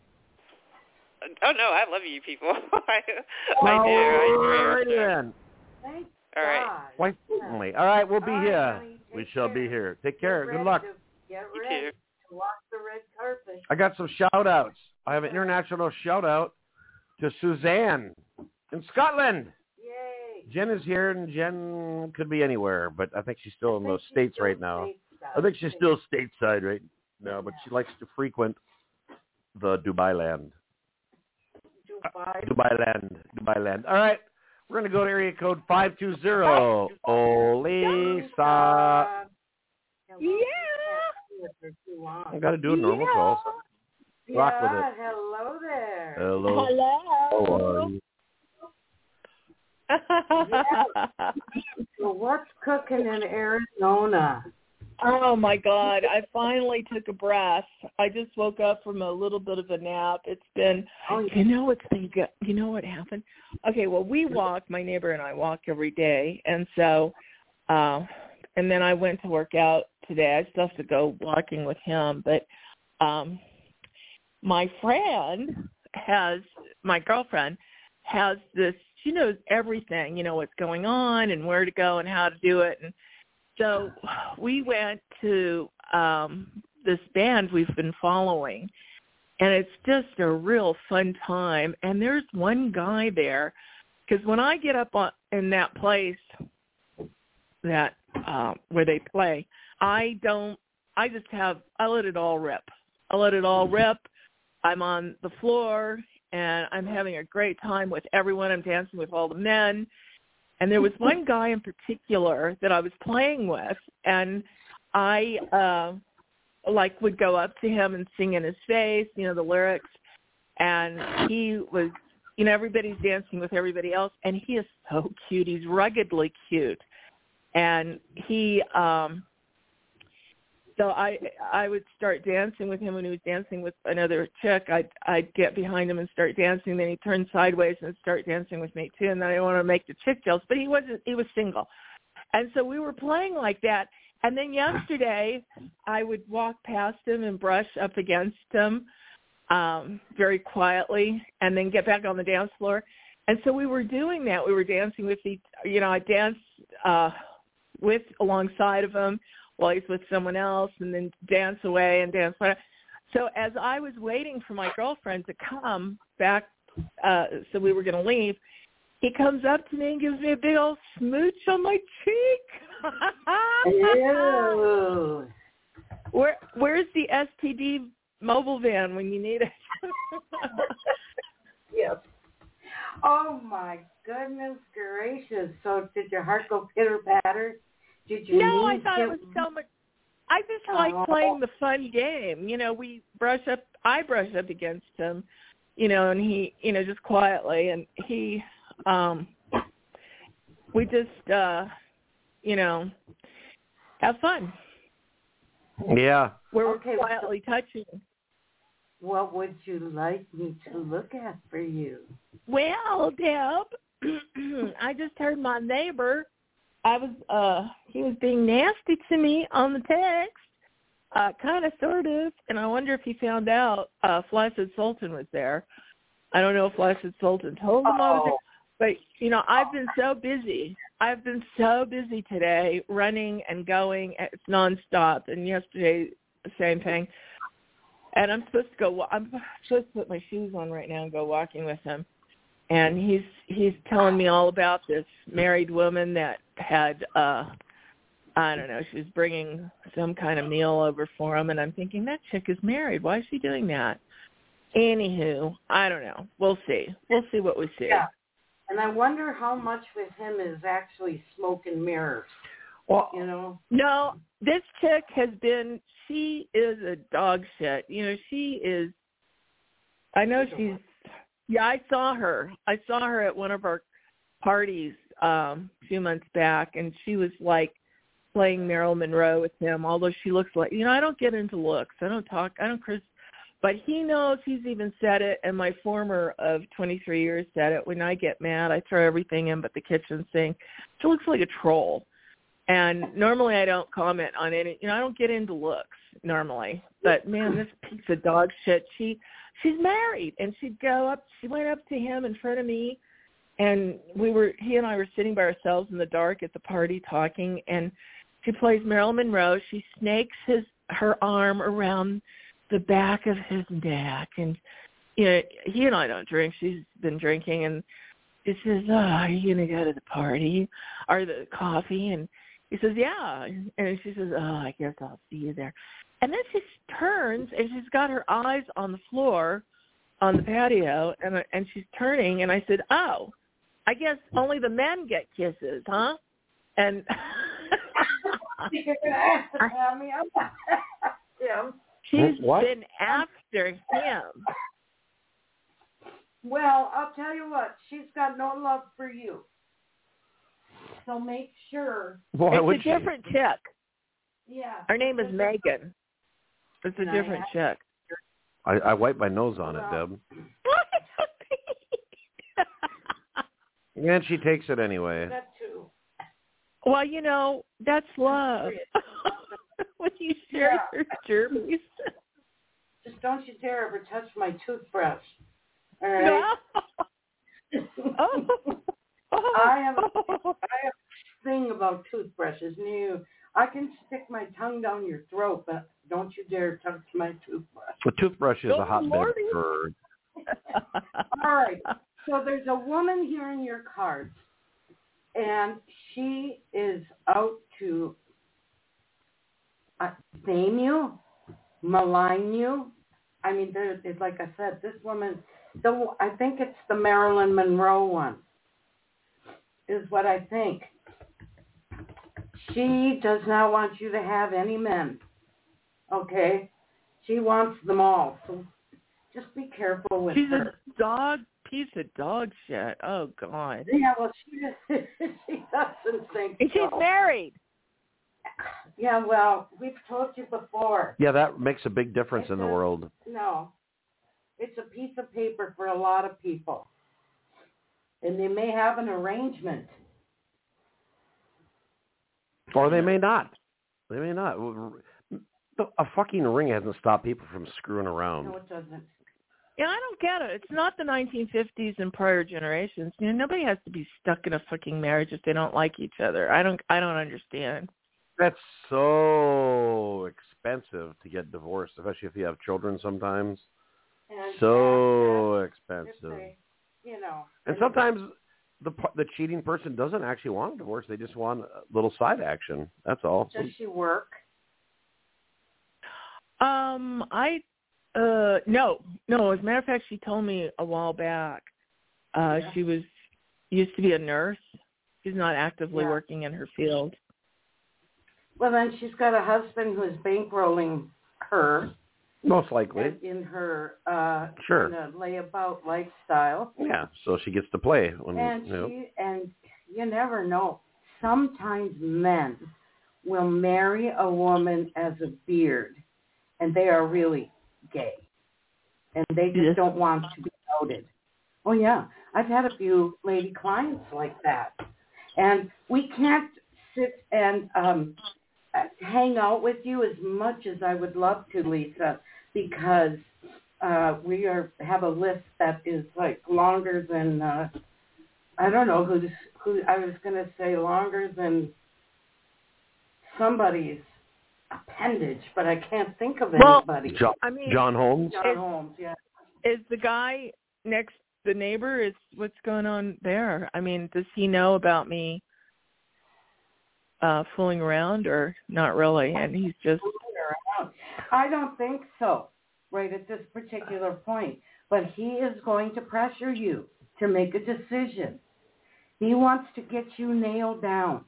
Oh, no, I love you people. I, Oh, I do. I all do. righty then. Thank All right. God. Why certainly. All right, we'll be All right, here. honey, We take shall care. be here. Take Get care. ready Good luck. to- Get You ready too. to walk the red carpet. I got some shout-outs. I have an international shout-out to Suzanne in Scotland. Yay. Jen is here, and Jen could be anywhere, but I think she's still in I those think she's states still right now. stateside. I think she's still stateside right now, but she likes to frequent the Dubai land. Dubai. Dubai land. Dubai land. All right. We're going to go to area code five two zero. Olisa. Yeah. I got to do a normal call. Rock with Yeah, it. hello there. Hello. Hello. Yeah. So what's cooking in Arizona? Oh my God! I finally took a breath. I just woke up from a little bit of a nap. It's been, Oh, you know what's been good? You know what happened? Okay, well we walk. My neighbor and I walk every day, and so, uh, and then I went to work out today. I still have to go walking with him, but um, my friend has my girlfriend has this. She knows everything. You know what's going on and where to go and how to do it, and so we went to um, this band we've been following, and it's just a real fun time. And there's one guy there, because when I get up on, in that place that uh, where they play, I don't. I just have. I let it all rip. I let it all rip. I'm on the floor, and I'm having a great time with everyone. I'm dancing with all the men. And there was one guy in particular that I was playing with, and I, uh, like, would go up to him and sing in his face, you know, the lyrics. And he was, you know, everybody's dancing with everybody else, and he is so cute. He's ruggedly cute. And he, um, So I I would start dancing with him when he was dancing with another chick. I'd, I'd get behind him and start dancing. Then he'd turn sideways and start dancing with me, too. And then I want to make the chick jealous. But he wasn't. He was single. And so we were playing like that. And then yesterday I would walk past him and brush up against him um, very quietly and then get back on the dance floor. And so we were doing that. We were dancing with each, you know, I danced uh, with alongside of him while he's with someone else, and then dance away and dance away. So as I was waiting for my girlfriend to come back, uh, so we were going to leave, he comes up to me and gives me a big old smooch on my cheek. Ew. Where, where's the S T D mobile van when you need it? Yes. Oh, my goodness gracious. So did your heart go pitter-patter? Did you No, I need thought to... it was so much. I just like Oh. playing the fun game. You know, we brush up, I brush up against him, you know, and he, you know, just quietly. And he, um, we just, uh, you know, have fun. Yeah. We're Okay, quietly touching. What would you like me to look at for you? Well, Deb, I just heard my neighbor. I was, uh, he was being nasty to me on the text, uh, kind of, sort of, and I wonder if he found out uh, Flaccid Sultan was there. I don't know if Flaccid Sultan told him I was there, but, you know, I've been so busy. I've been so busy today, running and going. It's nonstop, and yesterday, the same thing. And I'm supposed to go, I'm supposed to put my shoes on right now and go walking with him. And he's he's telling me all about this married woman that had, uh, I don't know, she was bringing some kind of meal over for him. And I'm thinking, that chick is married. Why is she doing that? Anywho, I don't know. We'll see. We'll see what we see. Yeah. And I wonder how much with him is actually smoke and mirrors. Well, You know? No, this chick has been, she is a dog shit. You know, she is, I know she's, yeah, I saw her. I saw her at one of our parties um, a few months back, and she was like playing Marilyn Monroe with him, although she looks like, you know, I don't get into looks. I don't talk, I don't, Chris, but he knows, he's even said it, and my former of twenty-three years said it. When I get mad, I throw everything in but the kitchen sink. She looks like a troll. And normally I don't comment on any, you know, I don't get into looks normally. But, man, this piece of dog shit, she, she's married. And she'd go up, she went up to him in front of me, and we were, he and I were sitting by ourselves in the dark at the party talking, and she plays Marilyn Monroe. She snakes his, her arm around the back of his neck. And, you know, he and I don't drink. She's been drinking. And she says, oh, are you going to go to the party or the coffee? And he says, yeah. And she says, oh, I guess I'll see you there. And then she turns, and she's got her eyes on the floor on the patio, and and she's turning, and I said, oh, I guess only the men get kisses, huh? And You're going to have to tell me about him. she's What? been after him. Well, I'll tell you what, she's got no love for you. So make sure. why would It's she? a different chick. Yeah. Her name is Megan. It's a different chick. I, I wipe my nose on it, Deb. And she takes it anyway. That too. Well, you know, that's love. When you share Yeah. your germs. Just don't you dare ever touch my toothbrush. All right? Oh. I have a, I have a thing about toothbrushes. You, I can stick my tongue down your throat, but don't you dare touch my toothbrush. The toothbrush is Oh, a hotbed Lordy. for... All right. So there's a woman here in your cards, and she is out to uh, shame you, malign you. I mean, there, it's like I said, this woman, the, I think it's the Marilyn Monroe one, is what I think. She does not want you to have any men, okay? She wants them all, so just be careful with She's her. a dog, piece of dog shit. Oh, God. Yeah, well, she, she doesn't think And she's so. married. Yeah, well, we've told you before. Yeah, that makes a big difference It in the does- world. No. It's a piece of paper for a lot of people. And they may have an arrangement. Or they may not. They may not. A fucking ring hasn't stopped people from screwing around. No, it doesn't. Yeah, I don't get it. It's not the nineteen fifties and prior generations. You know, nobody has to be stuck in a fucking marriage if they don't like each other. I don't. I don't understand. That's so expensive to get divorced, especially if you have children sometimes. And So yeah, expensive. if they, you know. And sometimes the the cheating person doesn't actually want a divorce. They just want a little side action. That's all. Does she work? Um, I, uh, no, no. As a matter of fact, she told me a while back. Uh, Yeah. she was used to be a nurse. She's not actively Yeah. working in her field. Well, then she's got a husband who's bankrolling her Most likely. in her uh, Sure. in a layabout lifestyle. Yeah, so she gets to play. When, And you know. she and you never know. Sometimes men will marry a woman as a beard, and they are really gay, and they just Yes. don't want to be outed. Oh yeah, I've had a few lady clients like that, and we can't sit and um, hang out with you as much as I would love to, Lisa, because uh, we are have a list that is like longer than uh, I don't know who's who. I was going to say longer than somebody's appendage, but I can't think of Well, anybody. John, I mean, John Holmes? John Holmes, yeah. Is the guy next, the neighbor, is what's going on there? I mean, does he know about me uh, fooling around or not really? And he's just... I don't think so, right at this particular point. But he is going to pressure you to make a decision. He wants to get you nailed down,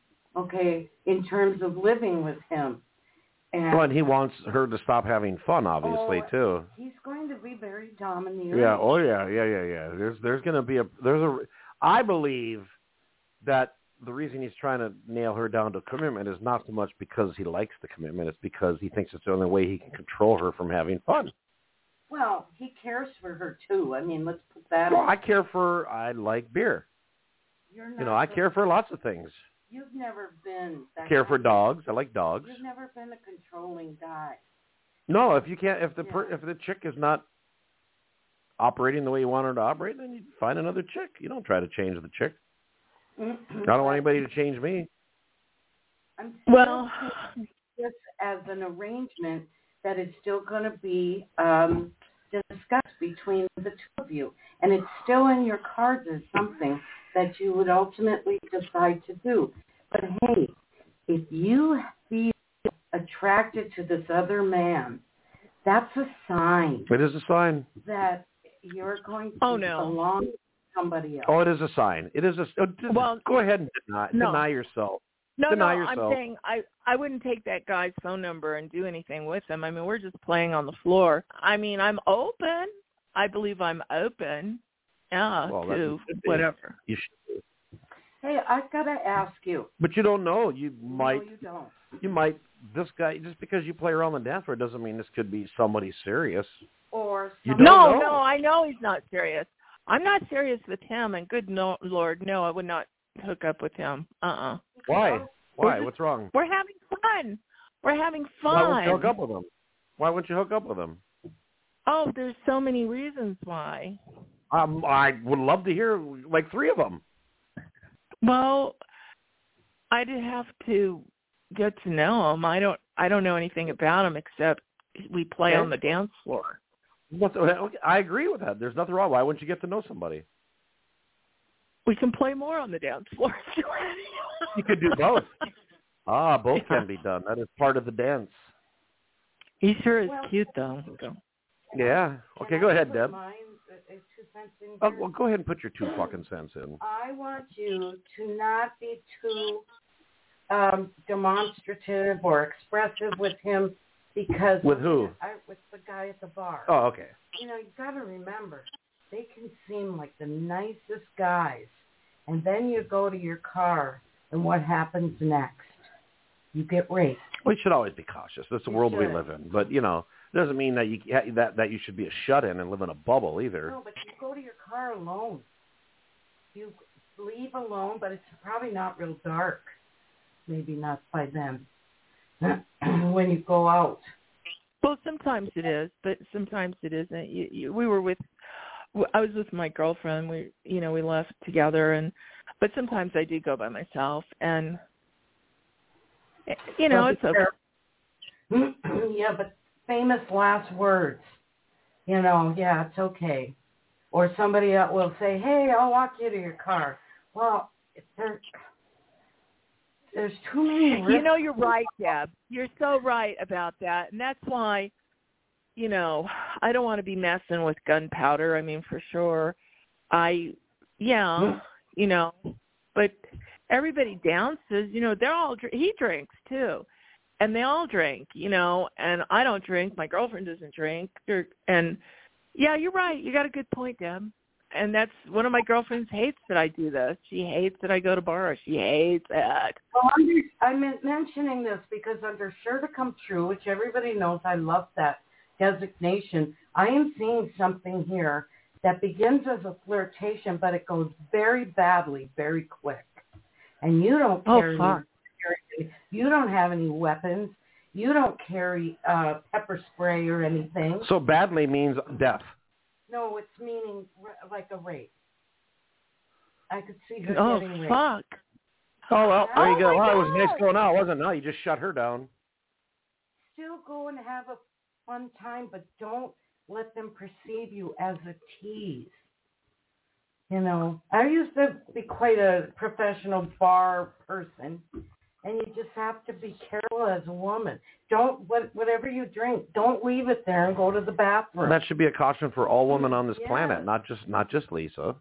okay, in terms of living with him. And, Well, and he wants her to stop having fun, obviously, oh, too. He's going to be very domineering. Yeah. Oh, yeah. Yeah. Yeah. Yeah. There's there's going to be a there's a. I believe that the reason he's trying to nail her down to commitment is not so much because he likes the commitment. It's because he thinks it's the only way he can control her from having fun. Well, he cares for her too. I mean, let's put that. Well, in. I care for. I like beer. You're not You know, I the- care for lots of things. You've never been. That Care for guy. dogs. I like dogs. You've never been a controlling guy. No, if you can't, if the Yeah. per, if the chick is not operating the way you want her to operate, then you find another chick. You don't try to change the chick. I don't want anybody to change me. I'm still Well, taking this as an arrangement that is still going to be um, discussed between the two of you, and it's still in your cards as something that you would ultimately decide to do. But hey, if you feel attracted to this other man, that's a sign It is a sign. that you're going to Oh, no. belong to somebody else. Oh, it is a sign. It is a. Oh, just Well, go ahead and deny, no. deny yourself. no, Deny no, yourself. I'm saying I, I wouldn't take that guy's phone number and do anything with him. I mean, we're just playing on the floor. I mean, I'm open. I believe I'm open, yeah, Well, that to should be. whatever. You should, Hey, I've got to ask you. but you don't know. You might. No, you don't. You might. This guy, just because you play around the dance floor, doesn't mean this could be somebody serious. Or You some- don't No, know. no, I know he's not serious. I'm not serious with him, and good no, Lord, no, I would not hook up with him. Uh-uh. Why? Why? just- What's wrong? We're having fun. We're having fun. Why wouldn't you hook up with him? Why wouldn't you hook up with him? Oh, there's so many reasons why. Um, I would love to hear like three of them. Well, I'd have to get to know him. I don't. I don't know anything about him except we play Okay. on the dance floor. What's, okay, I agree with that. There's nothing wrong. Why wouldn't you get to know somebody? We can play more on the dance floor. You could do both. Ah, both can be done. That is part of the dance. He sure is Well- cute, though. So. Yeah. Okay, Can go I ahead, put Deb. mine, uh, uh, two cents in Oh, here? well, go ahead and put your two fucking cents in. I want you to not be too um, demonstrative or expressive with him because With who? I, with the guy at the bar. Oh, okay. You know, you've got to remember, they can seem like the nicest guys, and then you go to your car, and what happens next? you get raped. We should always be cautious. That's the You world we should. live in. But, you know, it doesn't mean that you that, that you should be a shut-in and live in a bubble either. No, but you go to your car alone. You leave alone, but it's probably not real dark. Maybe not by then. When you go out. Well, sometimes it is, but sometimes it isn't. You, you, we were with, I was with my girlfriend. We, you know, we left together, and but sometimes I do go by myself, and you know, Well, it's okay. Yeah, but famous last words. You know, yeah, it's okay. Or somebody else will say, "Hey, I'll walk you to your car." Well, there, there's too many risks. You know, you're right, Deb. You're so right about that, and that's why, you know, I don't want to be messing with gunpowder. I mean, for sure, I, yeah, you know, but everybody dances. You know, they're all he drinks too, and they all drink. You know, and I don't drink. My girlfriend doesn't drink, and yeah, you're right. You got a good point, Deb. And that's one of my girlfriends hates that I do this. She hates that I go to bars. She hates it. Well, I'm, I'm mentioning this because under Sure to Come True, which everybody knows I love that designation, I am seeing something here that begins as a flirtation, but it goes very badly, very quick. And you don't carry, oh, fuck. carry you don't have any weapons. You don't carry uh, pepper spray or anything. So badly means death. No, it's meaning like a rape. I could see her oh, getting raped. fuck. Oh, well, there Oh, you go. my Well, it was God. nice going out, wasn't it? No, you just shut her down. Still go and have a fun time, but don't let them perceive you as a tease. You know, I used to be quite a professional bar person, and you just have to be careful as a woman. Don't, what, whatever you drink, don't leave it there and go to the bathroom. That should be a caution for all women on this Yeah. planet, not just not just Lisa.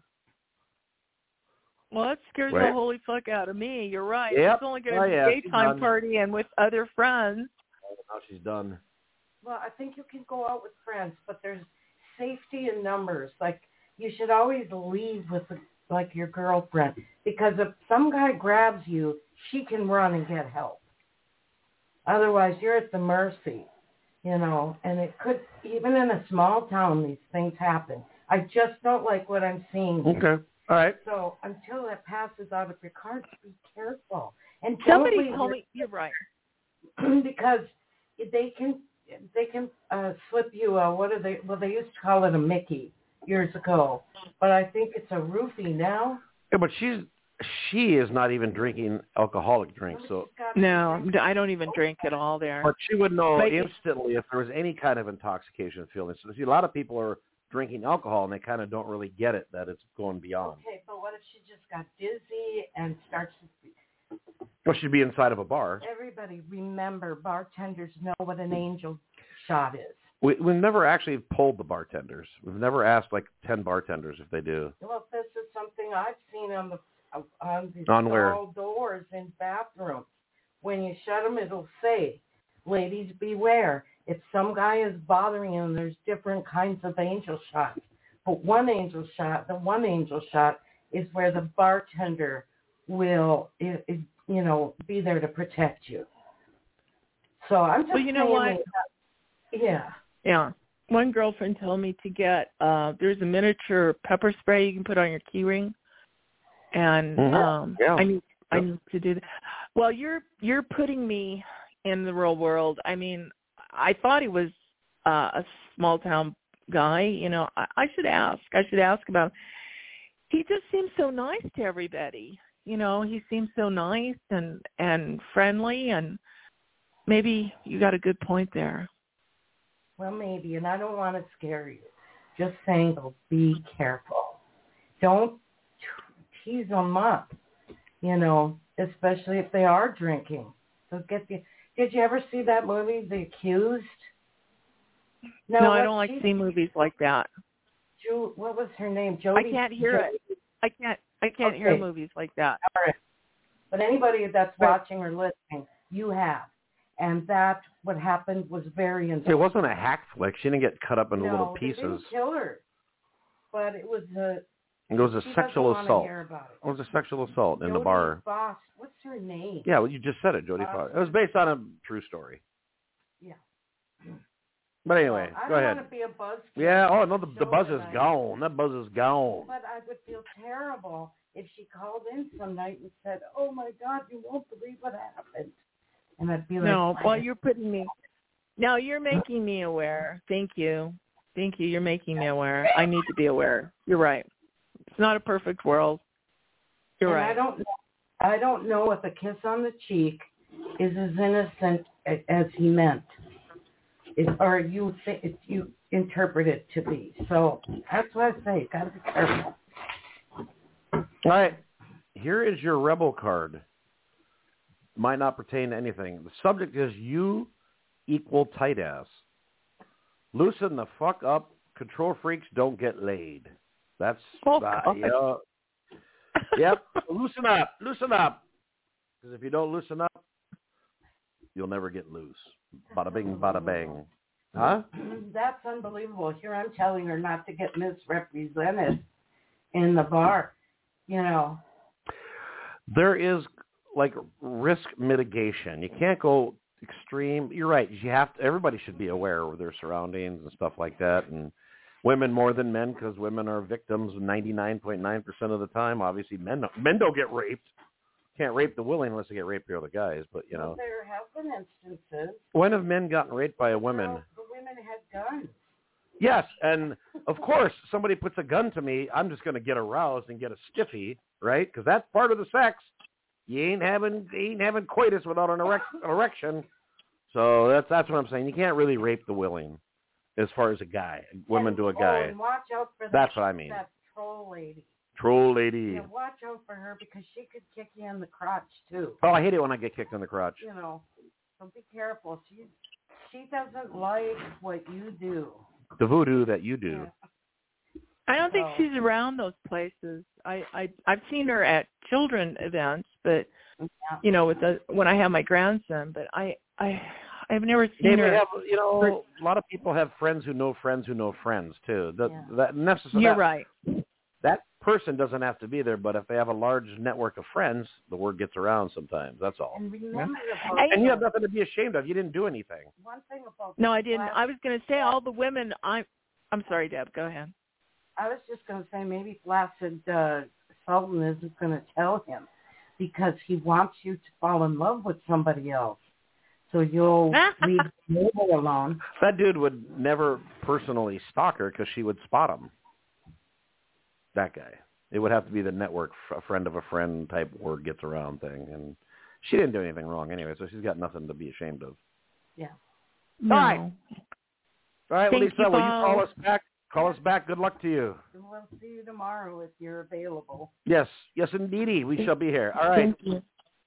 Well, that scares Right. the holy fuck out of me. You're right. Yep. It's only going to Oh, be yeah, a she's daytime done. party and with other friends. Now she's done. Well, I think you can go out with friends, but there's safety in numbers. Like, you should always leave with, like, your girlfriend. Because if some guy grabs you, she can run and get help. Otherwise, you're at the mercy, you know. And it could, even in a small town, these things happen. I just don't like what I'm seeing here. Okay. All right. So until that passes out of your car, just be careful. And don't Somebody leave told your- me, you're right. because they can they can uh, slip you a, what are they, well, they used to call it a Mickey years ago, but I think it's a roofie now. Yeah, but she's she is not even drinking alcoholic drinks, so No, I don't even drink at all there. but she would know But- instantly if there was any kind of intoxication feeling. So see, a lot of people are drinking alcohol and they kind of don't really get it that it's going beyond. Okay, but what if she just got dizzy and starts to, Well, she'd be inside of a bar. everybody remember, bartenders know what an angel shot is. We, we've never actually polled the bartenders. We've never asked like ten bartenders if they do. Well, this is something I've seen on the on the On where? stall doors in bathrooms. When you shut them, it'll say, "Ladies, beware. If some guy is bothering you, and there's different kinds of angel shots. But one angel shot, the one angel shot is where the bartender will, it, it, you know, be there to protect you." So I'm just Well, you know saying what? that- yeah. Yeah. One girlfriend told me to get, uh, there's a miniature pepper spray you can put on your key ring. And Mhm. um, Yeah. I need I Yep. need to do that. Well, you're you're putting me in the real world. I mean, I thought he was uh, a small town guy. You know, I, I should ask. I should ask about him. He just seems so nice to everybody. You know, he seems so nice and and friendly, and maybe you got a good point there. Well, maybe, and I don't want to scare you. Just saying, though, be careful. Don't tease them up, you know, especially if they are drinking. So get the. Did you ever see that movie, The Accused? No, I what don't like she- seeing movies like that. Ju- what was her name? I Jody. can't hear Jody, it. I can't. I can't hear Okay. movies like that. All right. But anybody that's But- watching or listening, you have. And that, what happened was very It wasn't a hack flick. She didn't get cut up into no, little they pieces. didn't kill her. But it was a, It was a she sexual doesn't assault. want to hear about it. It was a sexual assault in Jodie the bar. Foster. What's her name? Yeah, well, you just said it, Jodie Foster. It was based on a true story. Yeah. But anyway, well, I go don't ahead. want to be a buzz. Yeah, oh, no, the, the show buzz is tonight. gone. That buzz is gone. But I would feel terrible if she called in some night and said, oh, my God, you won't believe what happened. And I'd be like, No, well, you're putting me. No, you're making me aware. Thank you. Thank you. You're making me aware. I need to be aware. You're right. It's not a perfect world. You're and right. I don't, I don't know if a kiss on the cheek is as innocent as he meant, it, or you th- you interpret it to be. So that's what I say. Got to be careful. All right. Here is your rebel card. Might not pertain to anything. The subject is you equal tight ass. Loosen the fuck up. Control freaks don't get laid. That's Oh, uh, God. yeah. Yep. Loosen up. Loosen up. Because if you don't loosen up, you'll never get loose. Bada bing, bada bang. Huh? That's unbelievable. Here I'm telling her not to get misrepresented in the bar. You know. There is like risk mitigation. You can't go extreme. You're right. You have to. Everybody should be aware of their surroundings and stuff like that. And women more than men, because women are victims ninety-nine point nine percent of the time. Obviously, men don't, men don't get raped. Can't rape the willing unless they get raped by other guys. But you know, well, there have been instances. When have men gotten raped by a woman? Well, the women had guns. Yes, and of course, somebody puts a gun to me, I'm just going to get aroused and get a stiffy, right? Because that's part of the sex. You ain't having you ain't having coitus without an erect, erection. So that's that's what I'm saying. You can't really rape the willing, as far as a guy, women and, to a oh, guy. and watch out for that, That's what I mean. That troll lady. Troll lady. Yeah, watch out for her because she could kick you in the crotch too. Oh, I hate it when I get kicked in the crotch. You know, so be careful. She she doesn't like what you do. The voodoo that you do. Yeah. I don't think So- she's around those places. I, I I've seen her at children events, but Yeah. you know, with the when I have my grandson. But I I I've never They seen may her. have, you know, a lot of people have friends who know friends who know friends too. The, Yeah. That necessarily. You're that, right. That person doesn't have to be there, but if they have a large network of friends, the word gets around sometimes. That's all. And remember about And- And you have nothing to be ashamed of. You didn't do anything. one thing about No, I this didn't. last- I was going to say all the women. I I'm sorry, Deb. Go ahead. I was just going to say maybe Flaccid uh, Sultan isn't going to tell him because he wants you to fall in love with somebody else. So you'll leave Mabel alone. That dude would never personally stalk her because she would spot him. That guy. It would have to be the network, a friend of a friend type word gets around thing. And she didn't do anything wrong anyway, so she's got nothing to be ashamed of. Yeah. No. All right. All right, Thank Lisa, you, will you Bob. call us back? Call us back. Good luck to you. And we'll see you tomorrow if you're available. Yes. Yes, indeedy. We shall be here. All right. Thank you.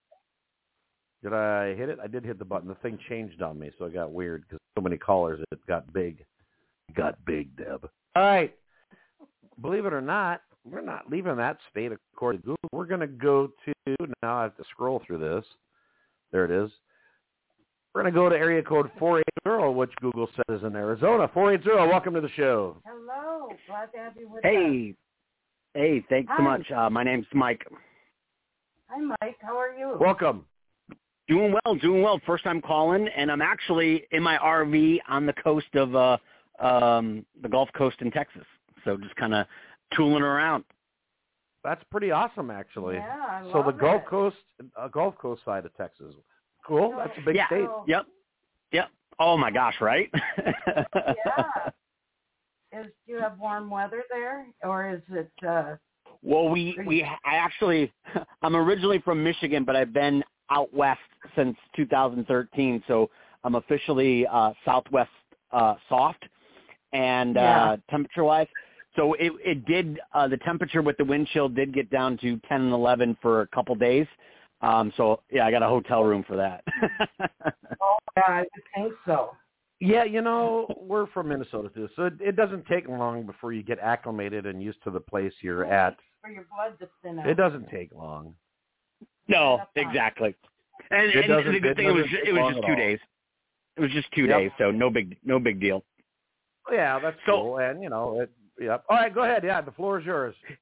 Did I hit it? I did hit the button. The thing changed on me, so it got weird because so many callers, it got big. It got big, Deb. All right. Believe it or not, we're not leaving that state according to Google. We're going to go to, now I have to scroll through this. There it is. We're going to go to area code four eight zero, which Google says is in Arizona. four eight zero, welcome to the show. Hello. Glad to have you with us. Hey, hey, thanks so Hi. much. Uh, my name's Mike. Hi, Mike. How are you? Welcome. Doing well, doing well. First time calling, and I'm actually in my R V on the coast of uh, um, the Gulf Coast in Texas. So just kind of tooling around. That's pretty awesome, actually. Yeah, I so love the Gulf it. Coast, uh, Gulf Coast side of Texas. Cool. That's a big yeah. state. Yep. Yep. Oh my gosh, right? Yeah. Is do you have warm weather there, or is it? Uh, Well, we we I actually I'm originally from Michigan, but I've been out west since two thousand thirteen, so I'm officially uh, Southwest uh, soft, and Yeah. uh, temperature-wise, so it it did uh, the temperature with the wind chill did get down to ten and eleven for a couple days. Um, so yeah, I got a hotel room for that. oh, yeah, I would think so. Yeah, you know, we're from Minnesota, too, so it, it doesn't take long before you get acclimated and used to the place you're at. For your blood to thin out. It doesn't take long. No, That's fine. exactly. And, It and doesn't- the good it thing it was doesn't take it was long just at two all. days. It was just two Yep. days, so no big no big deal. Yeah, that's So- cool, and, you know, it, yep. All right, go ahead. Yeah, the floor is yours.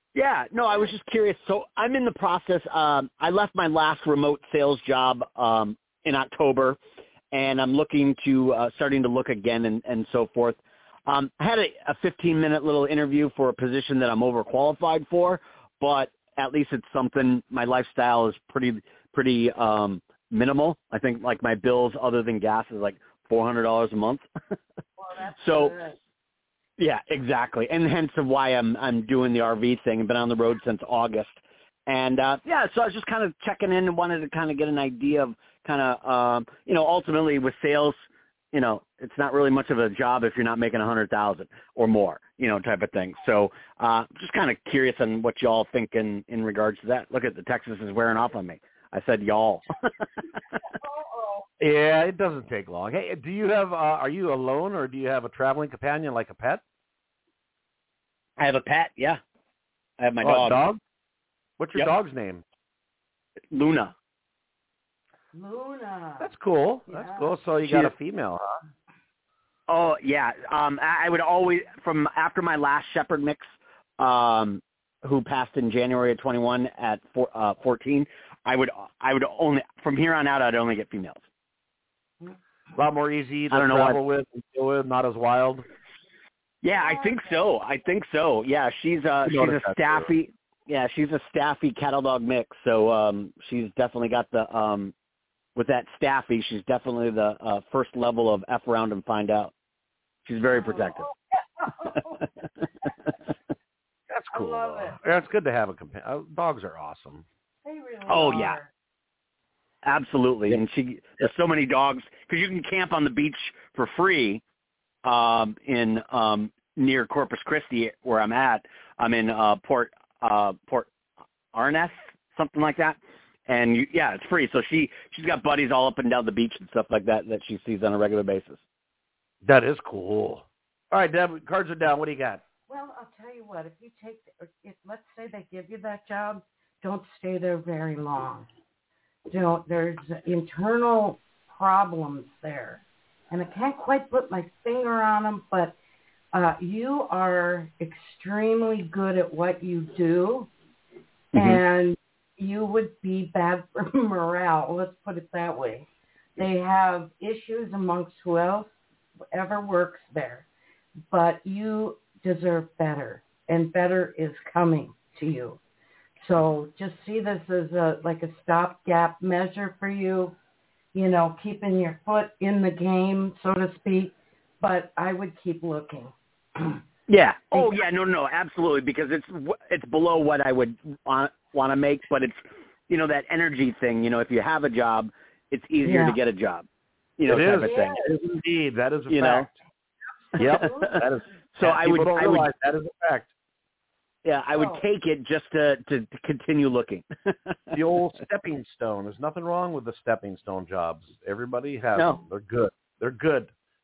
Yeah, no, I was just curious. So I'm in the process. Um, I left my last remote sales job um, in October, and I'm looking to uh, starting to look again and, and so forth. Um, I had a, a fifteen-minute little interview for a position that I'm overqualified for, but at least it's something. My lifestyle is pretty pretty um, minimal. I think like my bills, other than gas, is like four hundred dollars a month. Well, that's so. good. Yeah, exactly, and hence of why I'm I'm doing the R V thing. I've been on the road since August, and uh, yeah, so I was just kind of checking in and wanted to kind of get an idea of kind of um, you know, ultimately with sales, you know, it's not really much of a job if you're not making a hundred thousand or more, you know, type of thing. So uh, just kind of curious on what y'all think in in regards to that. Look at the Texas is wearing off on me. I said y'all. Yeah, it doesn't take long. Hey, do you have? Uh, are you alone, or do you have a traveling companion like a pet? I have a pet, yeah. I have my oh, dog. dog? What's your Yep. dog's name? Luna. Luna. That's cool. Yeah. That's cool. So you She got is- a female, huh? Oh, yeah. Um, I I would always, from after my last Shepherd mix, um, who passed in January of twenty-one at four, uh, fourteen, I would, I would only, from here on out, I'd only get females. A lot more easy to I don't know travel with and deal with, not as wild. Yeah, I think so. I think so. Yeah, she's uh You she's a noticed that, staffy. Yeah, she's a staffy cattle dog mix. So um she's definitely got the um with that staffy, she's definitely the uh, first level of F around and find out. She's very protective. That's cool. I love though. it. Yeah, it's good to have a companion. Uh, dogs are awesome. They really Oh, are. yeah. Absolutely. And she there's so many dogs because you can camp on the beach for free um in um near Corpus Christi where I'm at. I'm in uh Port uh Port Arnett, something like that. And you, yeah, it's free. So she she's got buddies all up and down the beach and stuff like that that she sees on a regular basis. That is cool. All right, Deb, cards are down. What do you got? Well, I'll tell you what. If you take, if let's say they give you that job, don't stay there very long. You know, there's internal problems there, and I can't quite put my finger on them. But uh, you are extremely good at what you do, Mm-hmm. and you would be bad for morale. Let's put it that way. They have issues amongst who else ever works there, but you deserve better, and better is coming to you. So just see this as a like a stopgap measure for you, you know, keeping your foot in the game, so to speak. But I would keep looking. Yeah. Oh, yeah. No, no, absolutely. Because it's it's below what I would want want to make, but it's you know that energy thing. You know, if you have a job, it's easier Yeah. to get a job. You know, It type is. of thing. It is indeed. That is a You know? fact. Yep. That is. So yeah, I people would don't I would realize that is a fact. yeah I would Oh. take it just to to, to continue looking. The old stepping stone. There's nothing wrong with the stepping stone jobs. Everybody has No. them. They're good. They're good.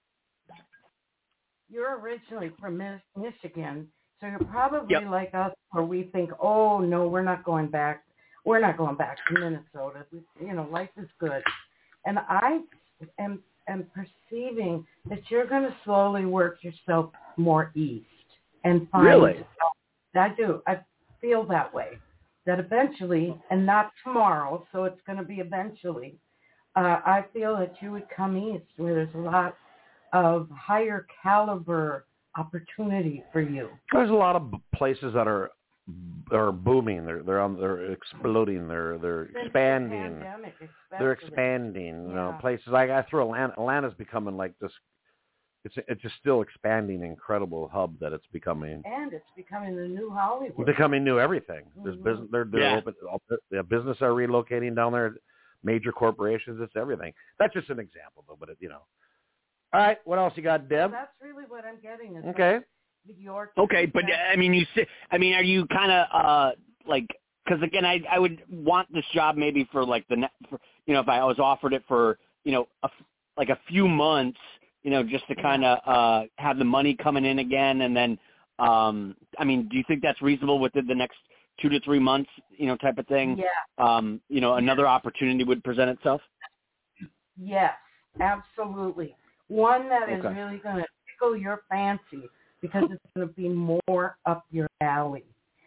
You're originally from Mi- Michigan, so you're probably Yep. like us, where we think, oh, no, we're not going back. We're not going back to Minnesota. We, you know, life is good. And I am, am perceiving that you're going to slowly work yourself more east and find. Really? I do. I feel that way. That eventually, and not tomorrow, so it's going to be eventually, uh, I feel that you would come east where there's a lot of higher caliber opportunity for you. There's a lot of b- places that are are booming. They're they're on. They're exploding. They're they're Since the expanding. pandemic, They're especially. expanding. You know, Yeah. places like I threw Atlanta. Atlanta's becoming like this. It's it's just still expanding, incredible hub that it's becoming. And it's becoming the new Hollywood. Becoming new everything. There's Mhm. business. They're, they're Yeah. open. all- The business are relocating down there. Major corporations. It's everything. That's just an example, though. But it, you know. All right. What else you got, Deb? That's really what I'm getting. Is Okay. like your Okay, but uh, I mean, you say, I mean, are you kind of uh like? Because again, I I would want this job maybe for like the ne- for, you know if I was offered it for you know a, like a few months, you know, just to kind of uh have the money coming in again, and then um I mean, do you think that's reasonable within the next two to three months, you know, type of thing? Yeah. Um, you know, another opportunity would present itself. Yes, absolutely. One that is Okay. really going to tickle your fancy because it's going to be more up your alley.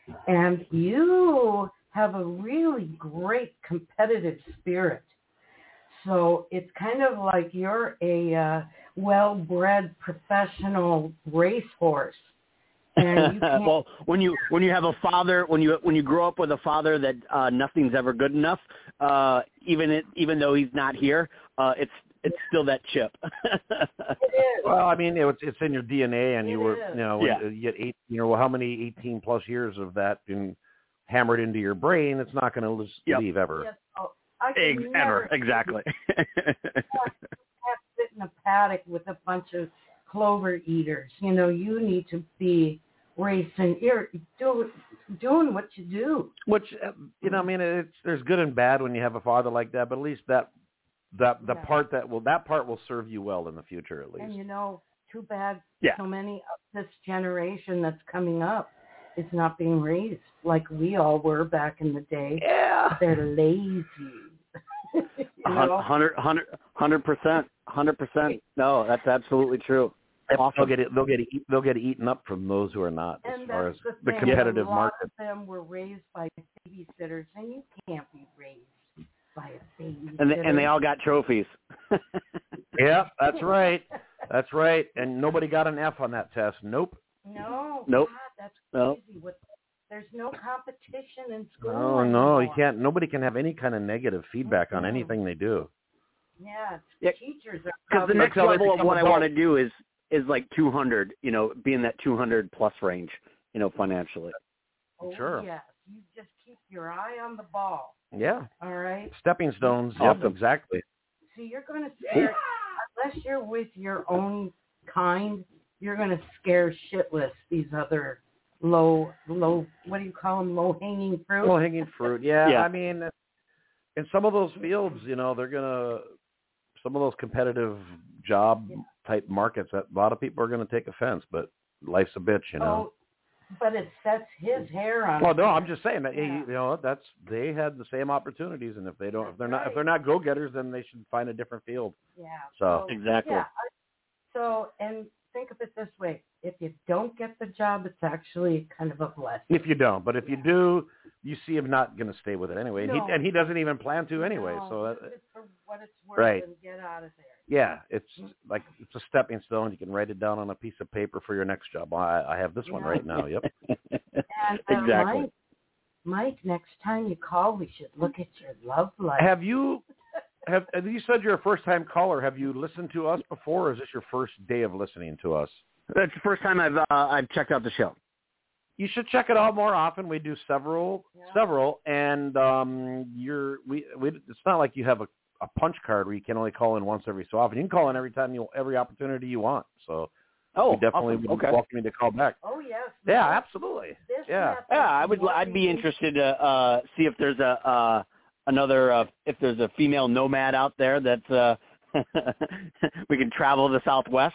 And you have a really great competitive spirit. So it's kind of like you're a uh, well-bred professional racehorse. And you can't... well, when you when you have a father, when you when you grow up with a father that uh, nothing's ever good enough, uh, even it, even though he's not here, uh, it's it's still that chip. It is. Well, I mean, it's it's in your D N A, and It you were, is. you know, Yeah. you get eight, you know, well, how many eighteen plus years of that been hammered into your brain? It's not going to Yep. leave ever. Yes, oh, I could Ex- never ever, exactly. have sit in a paddock with a bunch of clover eaters. You know, you need to be racing. You're do, doing what you do. Which, uh, you know, I mean, it's there's good and bad when you have a father like that, but at least that that the Yeah. part that will that part will serve you well in the future, at And least. you know, too bad Yeah. so many of this generation that's coming up is not being raised like we all were back in the day. Yeah. They're lazy. You know? Hundred, hundred, hundred percent, hundred percent. No, that's absolutely true. They'll Awesome. get it. They'll get eat, they'll get eaten up from those who are not, as And far as that's the thing. competitive a lot market. of them were raised by babysitters, and you can't be raised by a babysitter. And they, and they all got trophies. Yeah, that's right. That's right. And nobody got an F on that test. Nope. No. Nope. God, that's Nope. crazy. What, there's no competition in school. Oh no, you anymore. can't. Nobody can have any kind of negative feedback on Mhm. anything they do. Yeah, Yeah, teachers are Because the probably- next Until they level of become what I adults. want to do is is like two hundred. You know, be in that two hundred plus range. You know, financially. oh, Sure. Yes, you just keep your eye on the ball. Yeah. All right. Stepping stones. Awesome. Yep, exactly. See, you're going to scare, unless you're with your own kind, you're going to scare shitless these other low, low, what do you call them, low-hanging fruit? Well, hanging fruit. Yeah, Yeah. I mean, in some of those fields, you know, they're gonna some of those competitive job type markets. That a lot of people are gonna take offense, but life's a bitch, you know. Oh, but it sets his hair on. Well, no, I'm just saying that Yeah. you know that's they had the same opportunities, and if they don't, if they're not, if That's they're not go getters, then they should find a different field. Yeah. So- Exactly. Yeah. I- So, and think of it this way: if you don't get the job, it's actually kind of a blessing. If you don't, but if you do, you see him not going to stay with it anyway, and, No. he, and he doesn't even plan to anyway. No, So that, use it for what it's worth Right. and get out of there. yeah, it's like it's a stepping stone. You can write it down on a piece of paper for your next job. I, I have this one Yeah. right now. Yep. And, uh, Exactly. Mike, Mike, next time you call, we should look at your love life. Have you have you said you're a first time caller? Have you listened to us before, or is this your first day of listening to us? That's the first time I've uh, I've checked out the show. You should check it out more often. We do several, Yeah. several, and um, you're we, we. It's not like you have a, a punch card where you can only call in once every so often. You can call in every time you every opportunity you want. So Oh, we definitely awesome. would Okay. welcome you to call back. Oh yes. Yeah, Mike, absolutely. this Yeah. happens Yeah, I would. more I'd be than- interested to uh, see if there's a uh, another uh, if there's a female nomad out there that uh, we can travel the Southwest.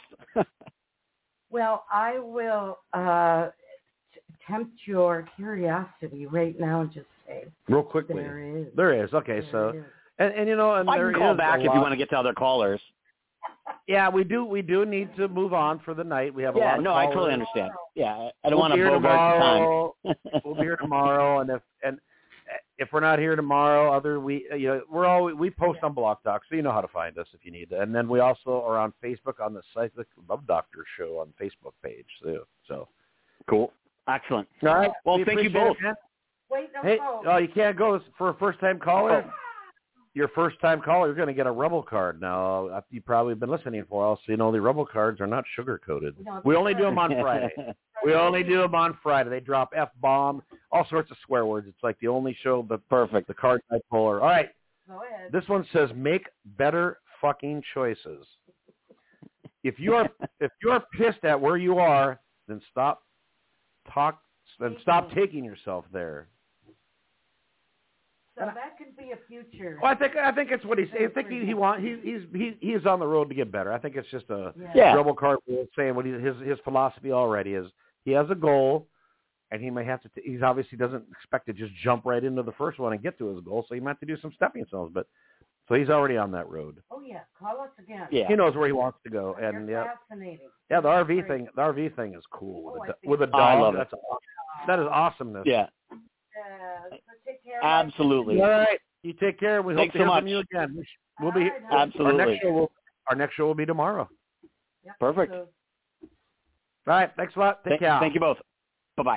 Well, I will uh, t- tempt your curiosity right now and just say Real quickly, there is. there is. Okay, There so is. and, and you know, and I there can call is back a if lot- you want to get to other callers. Yeah, we do. We do need to move on for the night. We have a Yeah, lot of no, I callers. totally understand. Yeah, I I don't We'll want to be here bogart tomorrow. the time. We'll be here tomorrow, and if and if we're not here tomorrow, other we you know we're all we post on Blog Talk, so you know how to find us if you need to. And then we also are on Facebook on the Cyclic Love Doctor Show on Facebook page too. So Cool. Excellent. all right. Well, we thank you appreciate both. it, man. Wait, no, Hey, no. oh, you can't go for a first time caller. Oh. Your first time caller, you're going to get a Rebel card. Now, you've probably been listening for a while, so you know the Rebel cards are not sugar coated. No, We only do them on Friday. We only do them on Friday. They drop F-bomb, all sorts of swear words. It's like the only show that perfect. The cards I pull are. All right. Go ahead. This one says make better fucking choices. If you are if you are pissed at where you are, then stop talk then stop taking yourself there. So that could be a future. Well, I think I think it's what he's. I think he, he want he, he's he he's on the road to get better. I think it's just a Yeah. Rebel card saying what he, his his philosophy already is. He has a goal, and he may have to. T- he's obviously doesn't expect to just jump right into the first one and get to his goal. So he might have to do some stepping stones. But so he's already on that road. Oh yeah, call us again. Yeah. He knows where he wants to go, and You're yeah, fascinating. yeah. The R V Great. thing, the R V thing is cool Oh, with, I a, think with a so. dog. I love it. That's awesome. that is awesomeness. Yeah. Uh, so take care. Absolutely. All right. You take care. We Thanks hope to so hear much. from you again. We'll be All right, Absolutely. Our next show will, our next show will be tomorrow. Yep, Perfect. so- All right. Thanks a lot. Take Th- care. Thank you both. Bye-bye.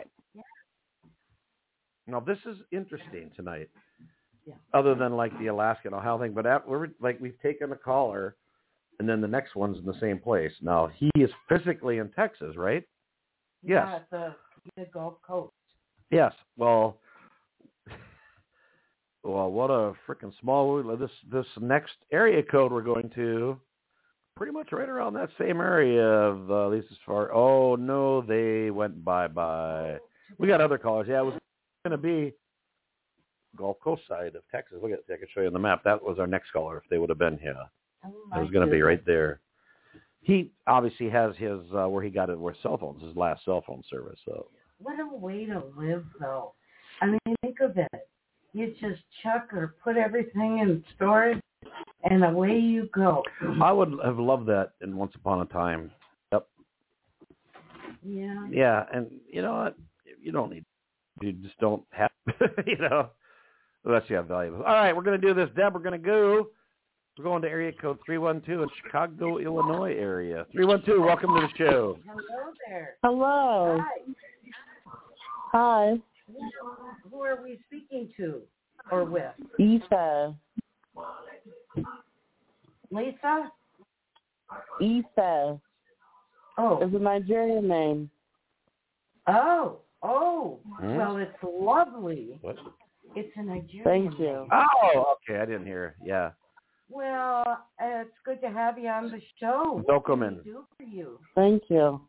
Now, this is interesting tonight. Yeah. Other than like the Alaska and Ohio thing, but at, we're like we've taken a caller, and then the next one's in the same place. Now he is physically in Texas, right? Yes. Yeah, the, the Gulf Coast. Yes. Well, well, what a freaking small world. This this next area code we're going to, pretty much right around that same area of uh, at least as far. Oh no, they went bye bye. We got other callers. Yeah, it was going to be Gulf Coast side of Texas. Look at I can show you on the map. That was our next caller if they would have been here. Oh, It was going to be right there. He obviously has his uh, where he got it with cell phones, his last cell phone service. So What a way to live, though. I mean, think of it. You just chuck or put everything in storage, and away you go. I would have loved that in Once Upon a Time. Yep. Yeah. Yeah, and you know what? You don't need. You just don't have. You know, unless you have valuables. All right, we're going to do this, Deb. We're going to go. We're going to area code three one two in Chicago, Illinois area. three one two, welcome to the show. Hello there. Hello. Hi. Hi. Who are we speaking to or with? Issa. Lisa? Issa. Oh. It's a Nigerian name. Oh. Oh. Hmm? Well, it's lovely. What? It's a Nigerian Thank you. name. Oh, okay. I didn't hear. Yeah. Well, uh, it's good to have you on the show. Welcome What in. can we do for you? Thank you.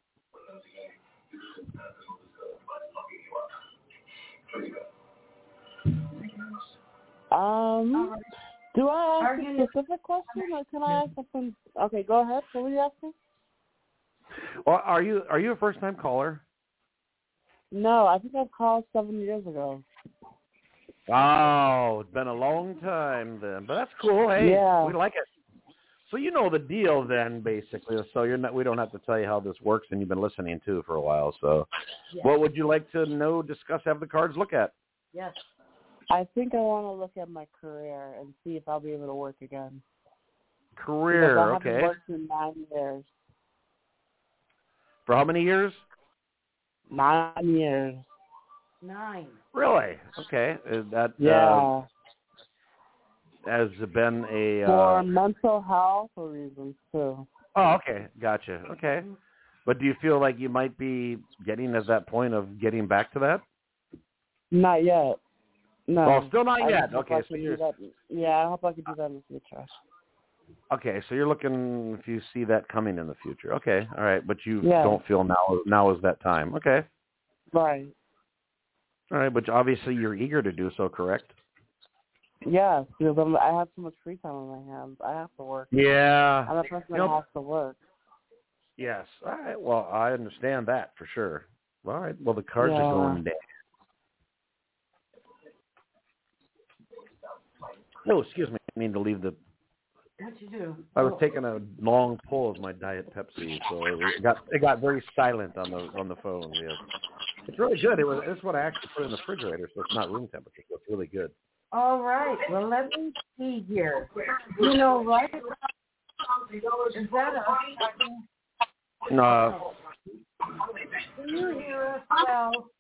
Um, do I Are ask you- a specific question or can I ask something? Okay, go ahead. What were you asking? Well, are you are you a first time caller? No, I think I've called seven years ago. Oh, it's been a long time then, but that's cool. Hey, Yeah. we like it. So you know the deal then, basically. So you're not. We don't have to tell you how this works, and you've been listening too for a while. So, Yes. what would you like to know, discuss, have the cards look at? Yes. I think I want to look at my career and see if I'll be able to work again. Career, Because I haven't okay. worked in nine years. For how many years? Nine years. Nine. Really? Okay. Is that Yeah. uh, has it been a? For Uh, mental health reasons too. oh, okay. Gotcha. Okay. But do you feel like you might be getting at that point of getting back to that? Not yet. No. Well, still not I yet. just hope Okay, I so can do you're that. Yeah, I hope I can do that in the future. okay. So you're looking if you see that coming in the future. Okay. All right. But you Yeah. don't feel now now is that time. Okay. Right. All right. But obviously you're eager to do so, correct? Yes, because I'm, I have so much free time on my hands. I have to work. Yeah. I'm a person that You know- has to work. Yes. All right. Well, I understand that for sure. All right. Well, the cards Yeah. are going down. Oh, excuse me. I mean to leave the. What'd you do? I was Oh. taking a long pull of my Diet Pepsi, so it got it got very silent on the on the phone. Yes. It's really good. It was. It's what I actually put in the refrigerator, so it's not room temperature. So it's really good. All right. Well, let me see here. You know, right? Is that us? No. Can you hear us well?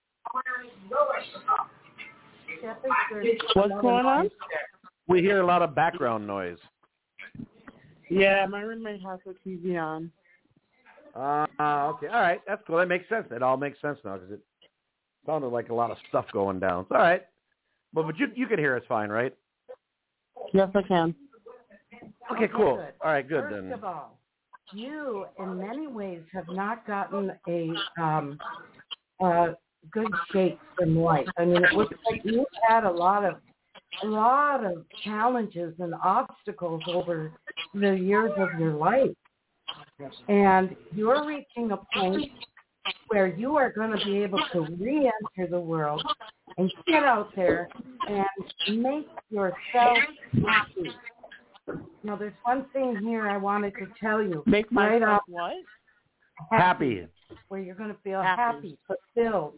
Yeah, I think there's What's another going on? noise. We hear a lot of background noise. Yeah, my roommate has the T V on. Uh, okay. All right. That's cool. That makes sense. It all makes sense now because it sounded like a lot of stuff going down. All right. But but you you can hear us fine, right? Yes, I can. Okay, cool. good. All right, good First then. of all, you in many ways have not gotten a um, uh, good shake from life. I mean, it looks like you've had a lot of a lot of challenges and obstacles over the years of your life, and you're reaching a point where you are going to be able to re-enter the world and get out there and make yourself happy. Now, there's one thing here I wanted to tell you. Make right myself off, what? Happy. where you're going to feel Happy. happy, fulfilled,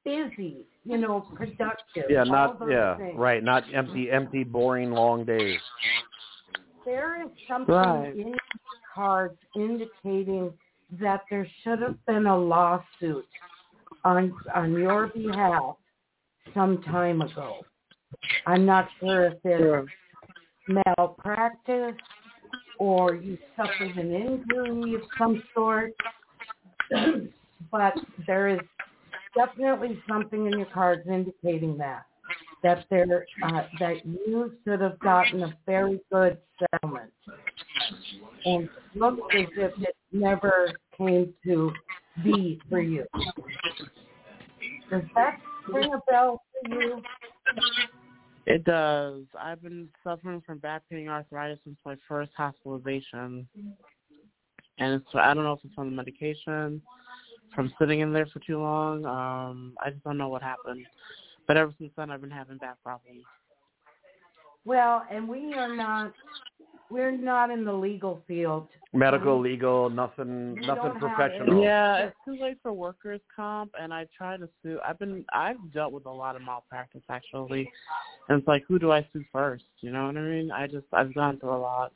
busy, you know, productive. Yeah, all not those yeah, things. right. Not empty, empty, boring, long days. There is something Right. in the cards indicating that there should have been a lawsuit on on your behalf some time ago. I'm not sure if it's Sure. malpractice or you suffered an injury of some sort, but there is definitely something in your cards indicating that that there uh, that you should have gotten a very good settlement, and it looks as if it never came to be for you. Does that ring a bell for you? It does. I've been suffering from back pain and arthritis since my first hospitalization. And it's, I don't know if it's from the medication, from sitting in there for too long. Um, I just don't know what happened. But ever since then, I've been having back problems. Well, and we are not, we're not in the legal field. Medical, We- legal, nothing, We nothing don't have professional. any- Yeah, it's too late for workers' comp, and I try to sue. I've been, I've dealt with a lot of malpractice, actually. And it's like, who do I sue first? You know what I mean? I just, I've gone through a lot.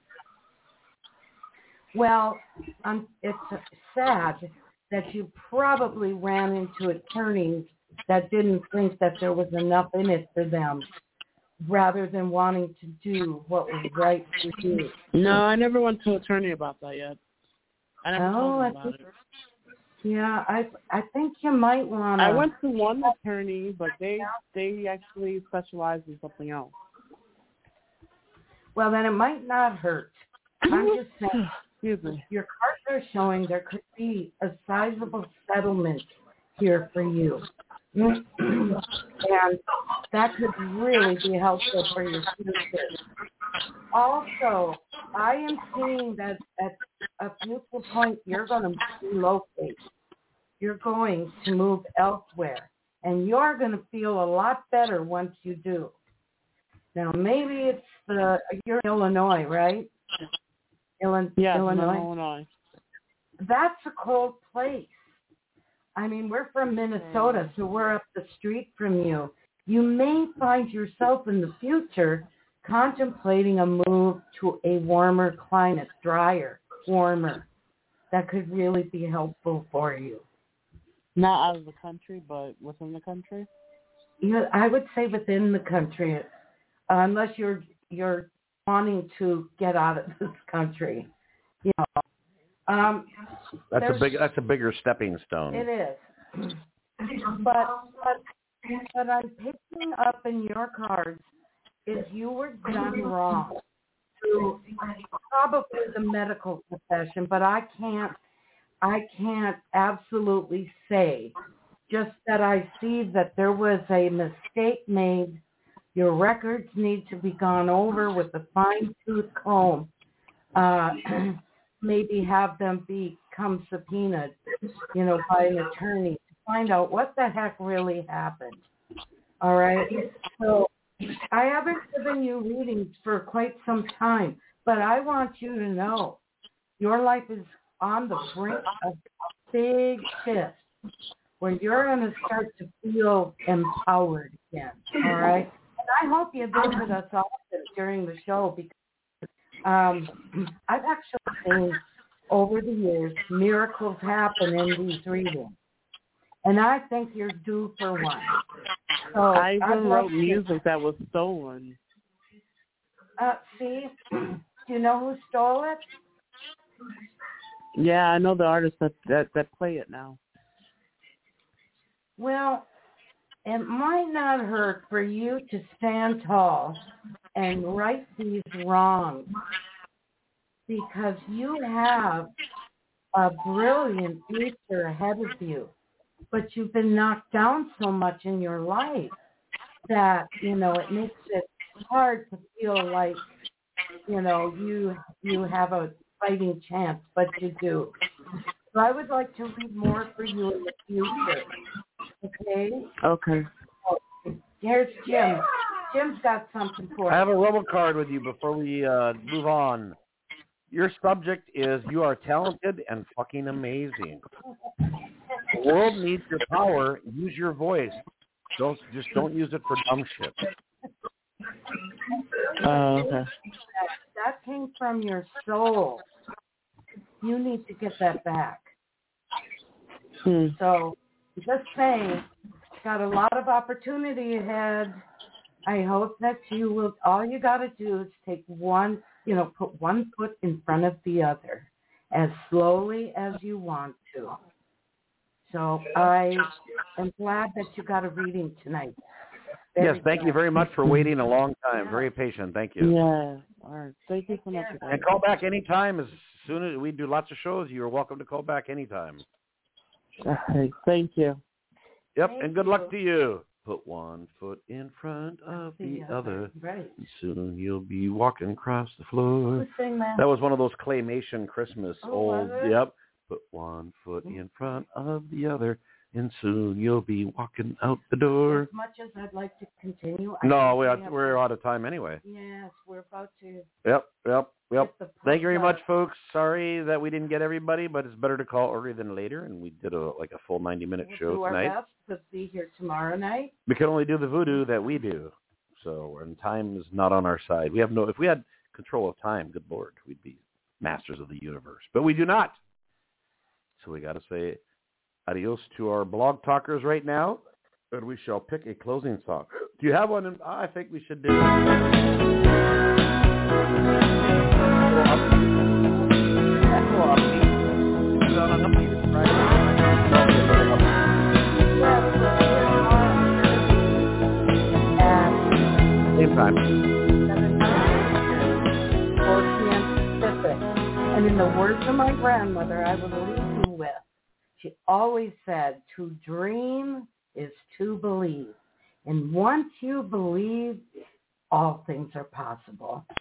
Well, um, it's sad that you probably ran into attorneys that didn't think that there was enough in it for them, rather than wanting to do what was right for you. No, I never went to an attorney about that yet. I never Oh, told I them about think- it. Yeah, I I think you might want to. I went to one attorney, but they they actually specialize in something else. Well, then it might not hurt. I'm just saying, Excuse me. your cards are showing there could be a sizable settlement here for you. And that could really be helpful for your future. Also, I am seeing that at a future point you're going to relocate. You're going to move elsewhere. And you're going to feel a lot better once you do. Now, maybe it's the, you're in Illinois, right? Illinois. Yeah, Illinois. Illinois. That's a cold place. I mean, we're from Minnesota, so we're up the street from you. You may find yourself in the future contemplating a move to a warmer climate, drier, warmer. That could really be helpful for you. Not out of the country, but within the country? You know, I would say within the country, uh, unless you're you're wanting to get out of this country. You know, um, That's a there's- big. That's a bigger stepping stone. It is. But, but what I'm picking up in your cards is you were done wrong through probably the medical profession, but I can't, I can't absolutely say. Just that I see that there was a mistake made. Your records need to be gone over with a fine-tooth comb. Uh, maybe have them become subpoenaed, you know, by an attorney to find out what the heck really happened. All right? So I haven't given you readings for quite some time, but I want you to know your life is on the brink of a big shift where you're going to start to feel empowered again. All right? And I hope you visit us often during the show because um, I've actually seen over the years miracles happen in these readings. And I think you're due for one. So I I'd even love wrote to- music that was stolen. Uh, see, do you know who stole it? Yeah, I know the artists that, that, that play it now. Well, it might not hurt for you to stand tall and right these wrongs because you have a brilliant future ahead of you, but you've been knocked down so much in your life that, you know, it makes it hard to feel like, you know, you you have a fighting chance, but you do. So I would like to read more for you in the future. Okay? Okay. Here's Jim. Jim's got something for I us. have a rubber card with you before we uh, move on. Your subject is you are talented and fucking amazing. The world needs your power. Use your voice. Don't just don't use it for dumb shit. Oh, okay. That came from your soul. You need to get that back. Hmm. So, just saying, got a lot of opportunity ahead. I hope that you will, all you got to do is take one, you know, put one foot in front of the other as slowly as you want to. So I am glad that you got a reading tonight. Very yes, thank glad. you very much for waiting a long time. Very patient. Thank you. Yeah. All right. Thank you so much. Again. And call back anytime. As soon as we do lots of shows, you're welcome to call back anytime. All right. Thank you. Yep, Thank and good you. luck to you. Put one foot in front of the The other. other. Right. And soon you'll be walking across the floor. Who sang that? That was one of those claymation Christmas Oh, old. was it? Yep. Put one foot in front of the other, and soon you'll be walking out the door. As much as I'd like to continue. I No, think we we have, have- we're out of time anyway. Yes, we're about to. Yep, yep, yep. Get the Thank you very plug much, folks. Sorry that we didn't get everybody, but it's better to call earlier than later, and we did a like a full ninety minute We'll show do our tonight. best to be here tomorrow night. We can only do the voodoo that we do, so and time is not on our side. We have no. If we had control of time, good Lord, we'd be masters of the universe, but we do not. So we got to say adios to our blog talkers right now, and we shall pick a closing song. Do you have one? In, I think we should do. Same time. four p.m. Pacific. And in the words of my grandmother, I will leave you with, she always said, to dream is to believe. And once you believe, all things are possible.